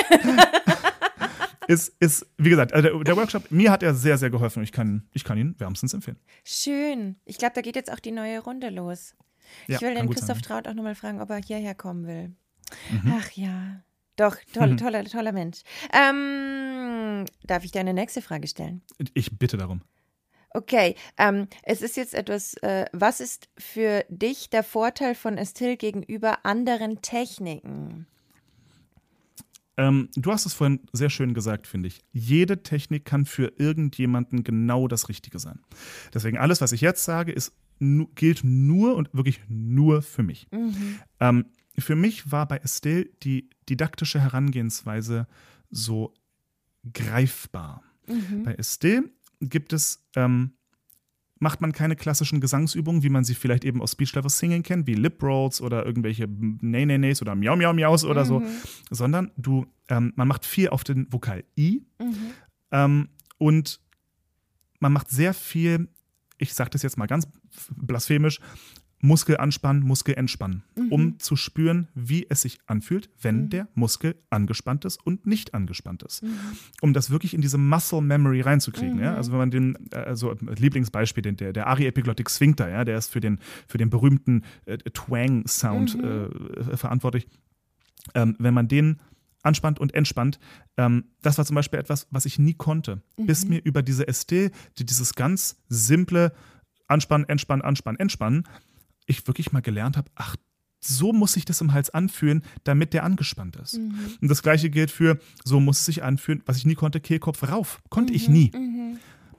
[SPEAKER 2] Ist, ist, wie gesagt, also der, der Workshop, mir hat er sehr, sehr geholfen. Ich kann, ich kann ihn wärmstens empfehlen.
[SPEAKER 1] Schön. Ich glaube, da geht jetzt auch die neue Runde los.
[SPEAKER 2] Ja,
[SPEAKER 1] ich will den Christoph sein. Traut auch nochmal fragen, ob er hierher kommen will. Mhm. Ach ja, doch, toll, mhm. toller, toller Mensch. Ähm, darf ich dir eine nächste Frage stellen?
[SPEAKER 2] Ich bitte darum.
[SPEAKER 1] Okay, ähm, es ist jetzt etwas, äh, was ist für dich der Vorteil von Estill gegenüber anderen Techniken?
[SPEAKER 2] Ähm, du hast es vorhin sehr schön gesagt, finde ich. Jede Technik kann für irgendjemanden genau das Richtige sein. Deswegen alles, was ich jetzt sage, ist, nu, gilt nur und wirklich nur für mich. Mhm. Ähm, Für mich war bei Estill die didaktische Herangehensweise so greifbar. Mhm. Bei Estill gibt es, ähm, macht man keine klassischen Gesangsübungen, wie man sie vielleicht eben aus Speech Level Singing kennt, wie Lip Rolls oder irgendwelche Nee-Nee-Nees oder Miau Miau Miaus oder mhm. so, sondern du, ähm, man macht viel auf den Vokal I mhm. ähm, und man macht sehr viel, ich sage das jetzt mal ganz blasphemisch, Muskel anspannen, Muskel entspannen, mhm. um zu spüren, wie es sich anfühlt, wenn mhm. der Muskel angespannt ist und nicht angespannt ist. Mhm. Um das wirklich in diese Muscle Memory reinzukriegen. Mhm. Ja? Also wenn man den, also Lieblingsbeispiel, den, der, der Ari-Epiglottic Sphincter, ja, der ist für den, für den berühmten äh, Twang-Sound mhm. äh, verantwortlich. Ähm, wenn man den anspannt und entspannt, ähm, das war zum Beispiel etwas, was ich nie konnte, mhm. bis mir über diese Estill, die, dieses ganz simple Anspannen, Entspannen, Anspannen, Entspannen, ich wirklich mal gelernt habe, ach, so muss sich das im Hals anfühlen, damit der angespannt ist. Mhm. Und das Gleiche gilt für, so muss es sich anfühlen, was ich nie konnte, Kehlkopf rauf. Konnte mhm. ich nie. Mhm.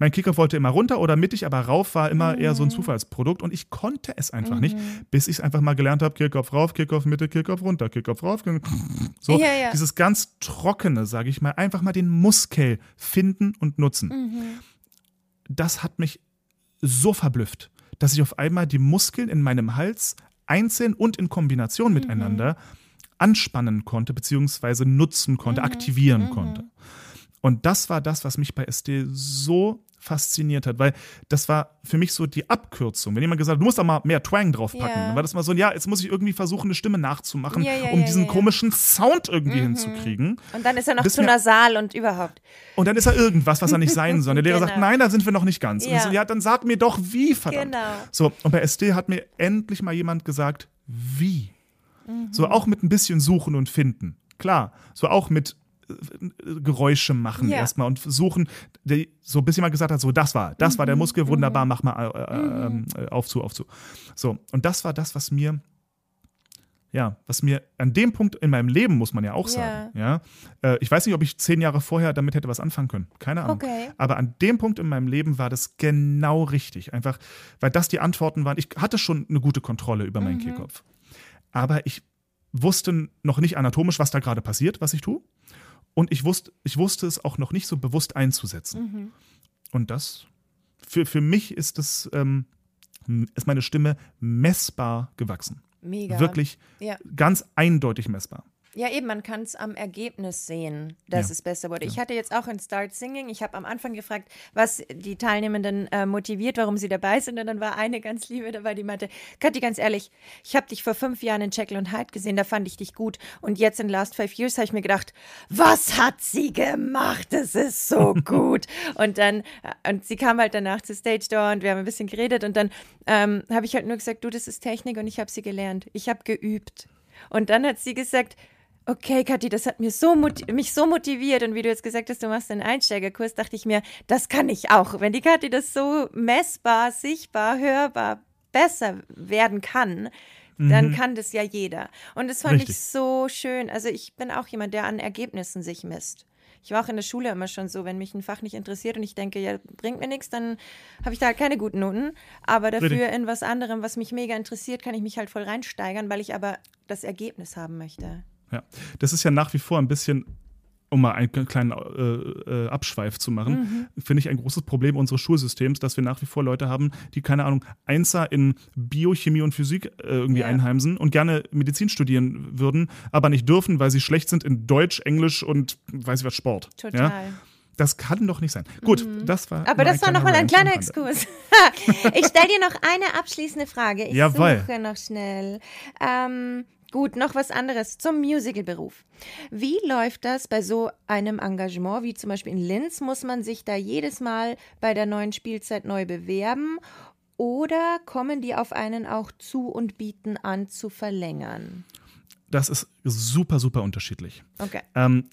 [SPEAKER 2] mein Kickoff wollte immer runter oder mittig, aber rauf war immer mhm. eher so ein Zufallsprodukt und ich konnte es einfach mhm. nicht, bis ich es einfach mal gelernt habe, Kickoff rauf, Kickoff Mitte, Kickoff runter, Kickoff rauf. So, ja, ja. dieses ganz Trockene, sage ich mal, einfach mal den Muskel finden und nutzen. Mhm. Das hat mich so verblüfft, dass ich auf einmal die Muskeln in meinem Hals einzeln und in Kombination miteinander mhm. anspannen konnte, beziehungsweise nutzen konnte, mhm. aktivieren mhm. konnte. Und das war das, was mich bei S D so fasziniert hat, weil das war für mich so die Abkürzung. Wenn jemand gesagt hat, du musst da mal mehr Twang draufpacken, ja. dann war das mal so, ja, jetzt muss ich irgendwie versuchen, eine Stimme nachzumachen, ja, ja, um ja, diesen ja, ja. komischen Sound irgendwie mhm. hinzukriegen.
[SPEAKER 1] Und dann ist er noch zu nasal und überhaupt.
[SPEAKER 2] Und dann ist er irgendwas, was er nicht sein soll. Der Lehrer genau. sagt, nein, da sind wir noch nicht ganz. Ja. Und so, ja, dann sag mir doch wie, verdammt. Genau. So, und bei S D hat mir endlich mal jemand gesagt, wie. Mhm. So auch mit ein bisschen Suchen und Finden. Klar, so auch mit Geräusche machen ja. erstmal und suchen, die, so ein bisschen mal gesagt hat, so das war, das mhm. war der Muskel, wunderbar, mhm. mach mal äh, mhm. äh, auf zu, auf zu. So, und das war das, was mir, ja, was mir an dem Punkt in meinem Leben, muss man ja auch sagen, ja, ja äh, ich weiß nicht, ob ich zehn Jahre vorher damit hätte was anfangen können, keine Ahnung. Okay. Aber an dem Punkt in meinem Leben war das genau richtig, einfach, weil das die Antworten waren, ich hatte schon eine gute Kontrolle über meinen mhm. Kehlkopf, aber ich wusste noch nicht anatomisch, was da gerade passiert, was ich tue. Und ich wusste, ich wusste es auch noch nicht so bewusst einzusetzen. Mhm. Und das, für, für mich ist das, ähm, ist meine Stimme messbar gewachsen. Mega. Wirklich ja. ganz eindeutig messbar.
[SPEAKER 1] Ja, eben, man kann es am Ergebnis sehen, dass ja. es besser wurde. Ja. Ich hatte jetzt auch in Start Singing, ich habe am Anfang gefragt, was die Teilnehmenden äh, motiviert, warum sie dabei sind. Und dann war eine ganz liebe dabei, die meinte, Kathi, ganz ehrlich, ich habe dich vor fünf Jahren in Jekyll und Hyde gesehen, da fand ich dich gut. Und jetzt in Last Five Years habe ich mir gedacht, was hat sie gemacht? Das ist so gut. Und dann, und sie kam halt danach zur Stage Door und wir haben ein bisschen geredet. Und dann ähm, habe ich halt nur gesagt, du, das ist Technik und ich habe sie gelernt. Ich habe geübt. Und dann hat sie gesagt, okay, Kathi, das hat mir so mich so motiviert und wie du jetzt gesagt hast, du machst einen Einsteigerkurs, dachte ich mir, das kann ich auch. Wenn die Kathi das so messbar, sichtbar, hörbar besser werden kann, mhm. dann kann das ja jeder. Und das fand Richtig. ich so schön. Also ich bin auch jemand, der an Ergebnissen sich misst. Ich war auch in der Schule immer schon so, wenn mich ein Fach nicht interessiert und ich denke, ja, bringt mir nichts, dann habe ich da halt keine guten Noten. Aber dafür Richtig. in was anderem, was mich mega interessiert, kann ich mich halt voll reinsteigern, weil ich aber das Ergebnis haben möchte.
[SPEAKER 2] Ja, das ist ja nach wie vor ein bisschen, um mal einen kleinen äh, äh, Abschweif zu machen, mhm. finde ich ein großes Problem unseres Schulsystems, dass wir nach wie vor Leute haben, die, keine Ahnung, Einser in Biochemie und Physik äh, irgendwie ja. einheimsen und gerne Medizin studieren würden, aber nicht dürfen, weil sie schlecht sind in Deutsch, Englisch und weiß ich was, Sport. Total. Ja? Das kann doch nicht sein. Gut, mhm. das war.
[SPEAKER 1] Aber das war nochmal ein kleiner Exkurs. Ich stelle dir noch eine abschließende Frage. Ich Jawohl. suche noch schnell. Ähm, Gut, noch was anderes zum Musicalberuf. Wie läuft das bei so einem Engagement wie zum Beispiel in Linz? Muss man sich da jedes Mal bei der neuen Spielzeit neu bewerben oder kommen die auf einen auch zu und bieten an zu verlängern?
[SPEAKER 2] Das ist super, super unterschiedlich.
[SPEAKER 1] Okay.
[SPEAKER 2] Ähm,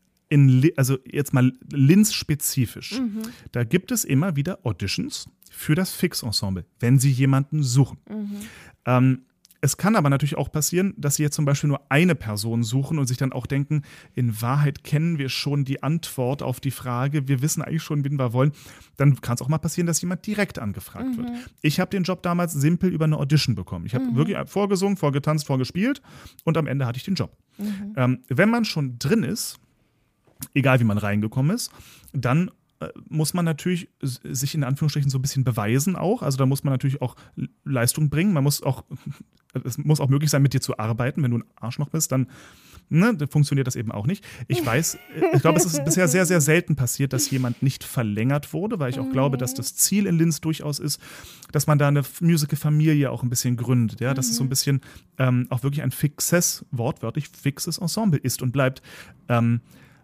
[SPEAKER 2] in, also jetzt mal Linz-spezifisch. Mhm. Da gibt es immer wieder Auditions für das Fix-Ensemble, wenn sie jemanden suchen. Mhm. Ähm, Es kann aber natürlich auch passieren, dass sie jetzt zum Beispiel nur eine Person suchen und sich dann auch denken, in Wahrheit kennen wir schon die Antwort auf die Frage, wir wissen eigentlich schon, wen wir wollen. Dann kann es auch mal passieren, dass jemand direkt angefragt mhm. wird. Ich habe den Job damals simpel über eine Audition bekommen. Ich habe mhm. wirklich vorgesungen, vorgetanzt, vorgespielt und am Ende hatte ich den Job. Mhm. Ähm, wenn man schon drin ist, egal wie man reingekommen ist, dann muss man natürlich sich in Anführungsstrichen so ein bisschen beweisen auch. Also da muss man natürlich auch Leistung bringen. Man muss auch, es muss auch möglich sein, mit dir zu arbeiten. Wenn du ein Arschloch bist, dann, ne, dann funktioniert das eben auch nicht. Ich weiß, ich glaube, es ist bisher sehr, sehr selten passiert, dass jemand nicht verlängert wurde, weil ich auch glaube, dass das Ziel in Linz durchaus ist, dass man da eine Musical-Familie auch ein bisschen gründet. Ja? Dass es so ein bisschen ähm, auch wirklich ein fixes, wortwörtlich fixes Ensemble ist und bleibt. Ähm,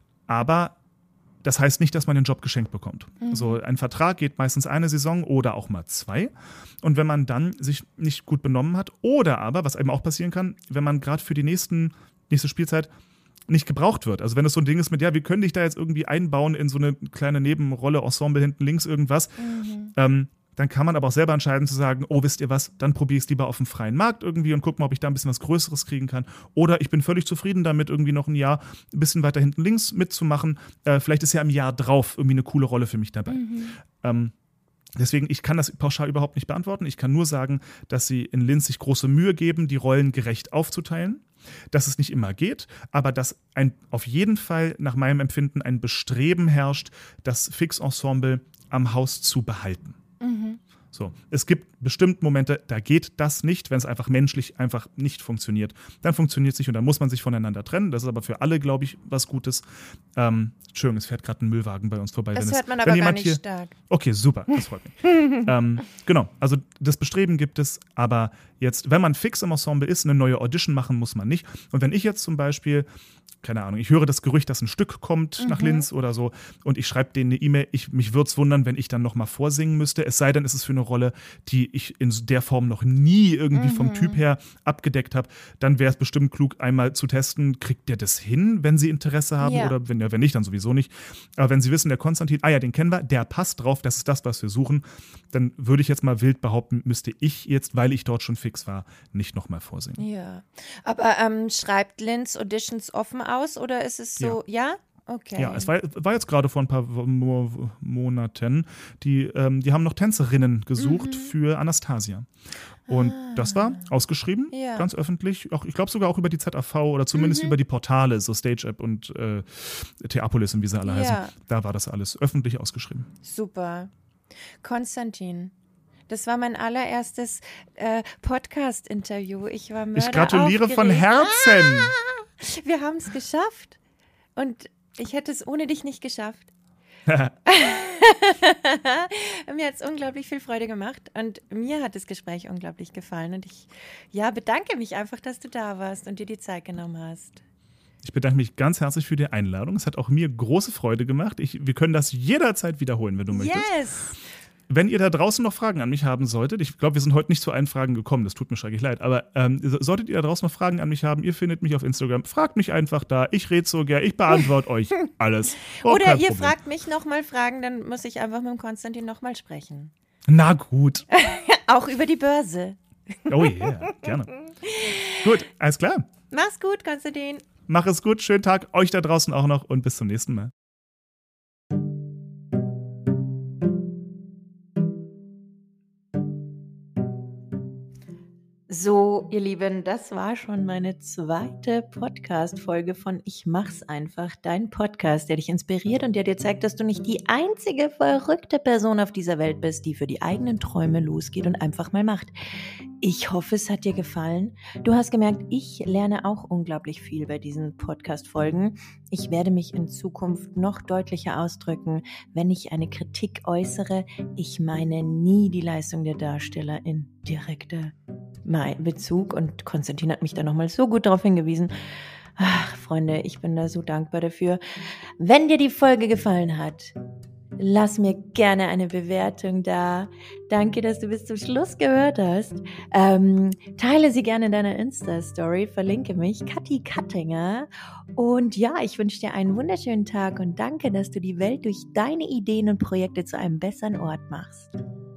[SPEAKER 2] aber das heißt nicht, dass man den Job geschenkt bekommt. Mhm. So ein Vertrag geht meistens eine Saison oder auch mal zwei. Und wenn man dann sich nicht gut benommen hat oder aber, was eben auch passieren kann, wenn man gerade für die nächsten, nächste Spielzeit nicht gebraucht wird. Also wenn es so ein Ding ist mit, ja, wir können dich da jetzt irgendwie einbauen in so eine kleine Nebenrolle, Ensemble hinten links irgendwas, mhm. ähm, dann kann man aber auch selber entscheiden zu sagen, oh, wisst ihr was, dann probiere ich es lieber auf dem freien Markt irgendwie und guck mal, ob ich da ein bisschen was Größeres kriegen kann. Oder ich bin völlig zufrieden damit, irgendwie noch ein Jahr ein bisschen weiter hinten links mitzumachen. Äh, vielleicht ist ja im Jahr drauf irgendwie eine coole Rolle für mich dabei. Mhm. Ähm, Deswegen, ich kann das pauschal überhaupt nicht beantworten. Ich kann nur sagen, dass sie in Linz sich große Mühe geben, die Rollen gerecht aufzuteilen. Dass es nicht immer geht, aber dass ein, auf jeden Fall nach meinem Empfinden ein Bestreben herrscht, das Fix-Ensemble am Haus zu behalten. Mhm. So, es gibt bestimmt Momente, da geht das nicht, wenn es einfach menschlich einfach nicht funktioniert. Dann funktioniert es nicht und dann muss man sich voneinander trennen. Das ist aber für alle, glaube ich, was Gutes. Ähm, Entschuldigung, es fährt gerade ein Müllwagen bei uns vorbei.
[SPEAKER 1] Das
[SPEAKER 2] wenn
[SPEAKER 1] hört
[SPEAKER 2] es,
[SPEAKER 1] man
[SPEAKER 2] wenn
[SPEAKER 1] aber
[SPEAKER 2] jemand
[SPEAKER 1] gar nicht
[SPEAKER 2] hier,
[SPEAKER 1] stark.
[SPEAKER 2] Okay, super, das freut mich. ähm, genau, also das Bestreben gibt es, aber jetzt, wenn man fix im Ensemble ist, eine neue Audition machen muss man nicht. Und wenn ich jetzt zum Beispiel, keine Ahnung, ich höre das Gerücht, dass ein Stück kommt mhm. nach Linz oder so und ich schreibe denen eine E-Mail, ich, mich würde es wundern, wenn ich dann nochmal vorsingen müsste, es sei denn, es ist für eine Rolle, die ich in der Form noch nie irgendwie mhm. vom Typ her abgedeckt habe, dann wäre es bestimmt klug, einmal zu testen, kriegt der das hin, wenn sie Interesse haben ja. oder wenn, ja, wenn nicht, dann sowieso nicht. Aber wenn sie wissen, der Konstantin, ah ja, den kennen wir, der passt drauf, das ist das, was wir suchen, dann würde ich jetzt mal wild behaupten, müsste ich jetzt, weil ich dort schon fix war, nicht nochmal vorsingen.
[SPEAKER 1] Ja, aber ähm, schreibt Linz Auditions offen aus oder ist es so, ja? ja? Okay.
[SPEAKER 2] Ja, es war, war jetzt gerade vor ein paar Mo- Monaten, die, ähm, die haben noch Tänzerinnen gesucht mhm. für Anastasia. Und ah. das war ausgeschrieben, ja. ganz öffentlich, auch, ich glaube sogar auch über die Z A V oder zumindest mhm. über die Portale, so Stage App und äh, Theapolis und wie sie alle ja. heißen. Da war das alles öffentlich ausgeschrieben.
[SPEAKER 1] Super. Konstantin. Das war mein allererstes äh, Podcast-Interview. Ich war mörder
[SPEAKER 2] Ich gratuliere
[SPEAKER 1] aufgeregt.
[SPEAKER 2] Von Herzen.
[SPEAKER 1] Ah, wir haben es geschafft. Und ich hätte es ohne dich nicht geschafft. Mir hat es unglaublich viel Freude gemacht und mir hat das Gespräch unglaublich gefallen. Und ich ja, bedanke mich einfach, dass du da warst und dir die Zeit genommen hast.
[SPEAKER 2] Ich bedanke mich ganz herzlich für die Einladung. Es hat auch mir große Freude gemacht. Ich, wir können das jederzeit wiederholen, wenn du möchtest.
[SPEAKER 1] Yes!
[SPEAKER 2] Wenn ihr da draußen noch Fragen an mich haben solltet, ich glaube, wir sind heute nicht zu allen Fragen gekommen, das tut mir schrecklich leid, aber ähm, solltet ihr da draußen noch Fragen an mich haben, ihr findet mich auf Instagram, fragt mich einfach da, ich rede so gern, ich beantworte euch alles. Oh,
[SPEAKER 1] Oder ihr Problem. Fragt mich nochmal Fragen, dann muss ich einfach mit dem Konstantin nochmal sprechen.
[SPEAKER 2] Na gut.
[SPEAKER 1] Auch über die Börse.
[SPEAKER 2] Oh yeah, gerne. Gut, alles klar.
[SPEAKER 1] Mach's gut, Konstantin.
[SPEAKER 2] Mach es gut, schönen Tag euch da draußen auch noch und bis zum nächsten Mal.
[SPEAKER 1] So, ihr Lieben, das war schon meine zweite Podcast-Folge von Ich mach's einfach, dein Podcast, der dich inspiriert und der dir zeigt, dass du nicht die einzige verrückte Person auf dieser Welt bist, die für die eigenen Träume losgeht und einfach mal macht. Ich hoffe, es hat dir gefallen. Du hast gemerkt, ich lerne auch unglaublich viel bei diesen Podcast-Folgen. Ich werde mich in Zukunft noch deutlicher ausdrücken, wenn ich eine Kritik äußere. Ich meine nie die Leistung der Darsteller in direkter Bezug und Konstantin hat mich da nochmal so gut darauf hingewiesen. Ach, Freunde, ich bin da so dankbar dafür. Wenn dir die Folge gefallen hat, lass mir gerne eine Bewertung da. Danke, dass du bis zum Schluss gehört hast. Ähm, teile sie gerne in deiner Insta-Story, verlinke mich, Kathi Kattinger. Und ja, ich wünsche dir einen wunderschönen Tag und danke, dass du die Welt durch deine Ideen und Projekte zu einem besseren Ort machst.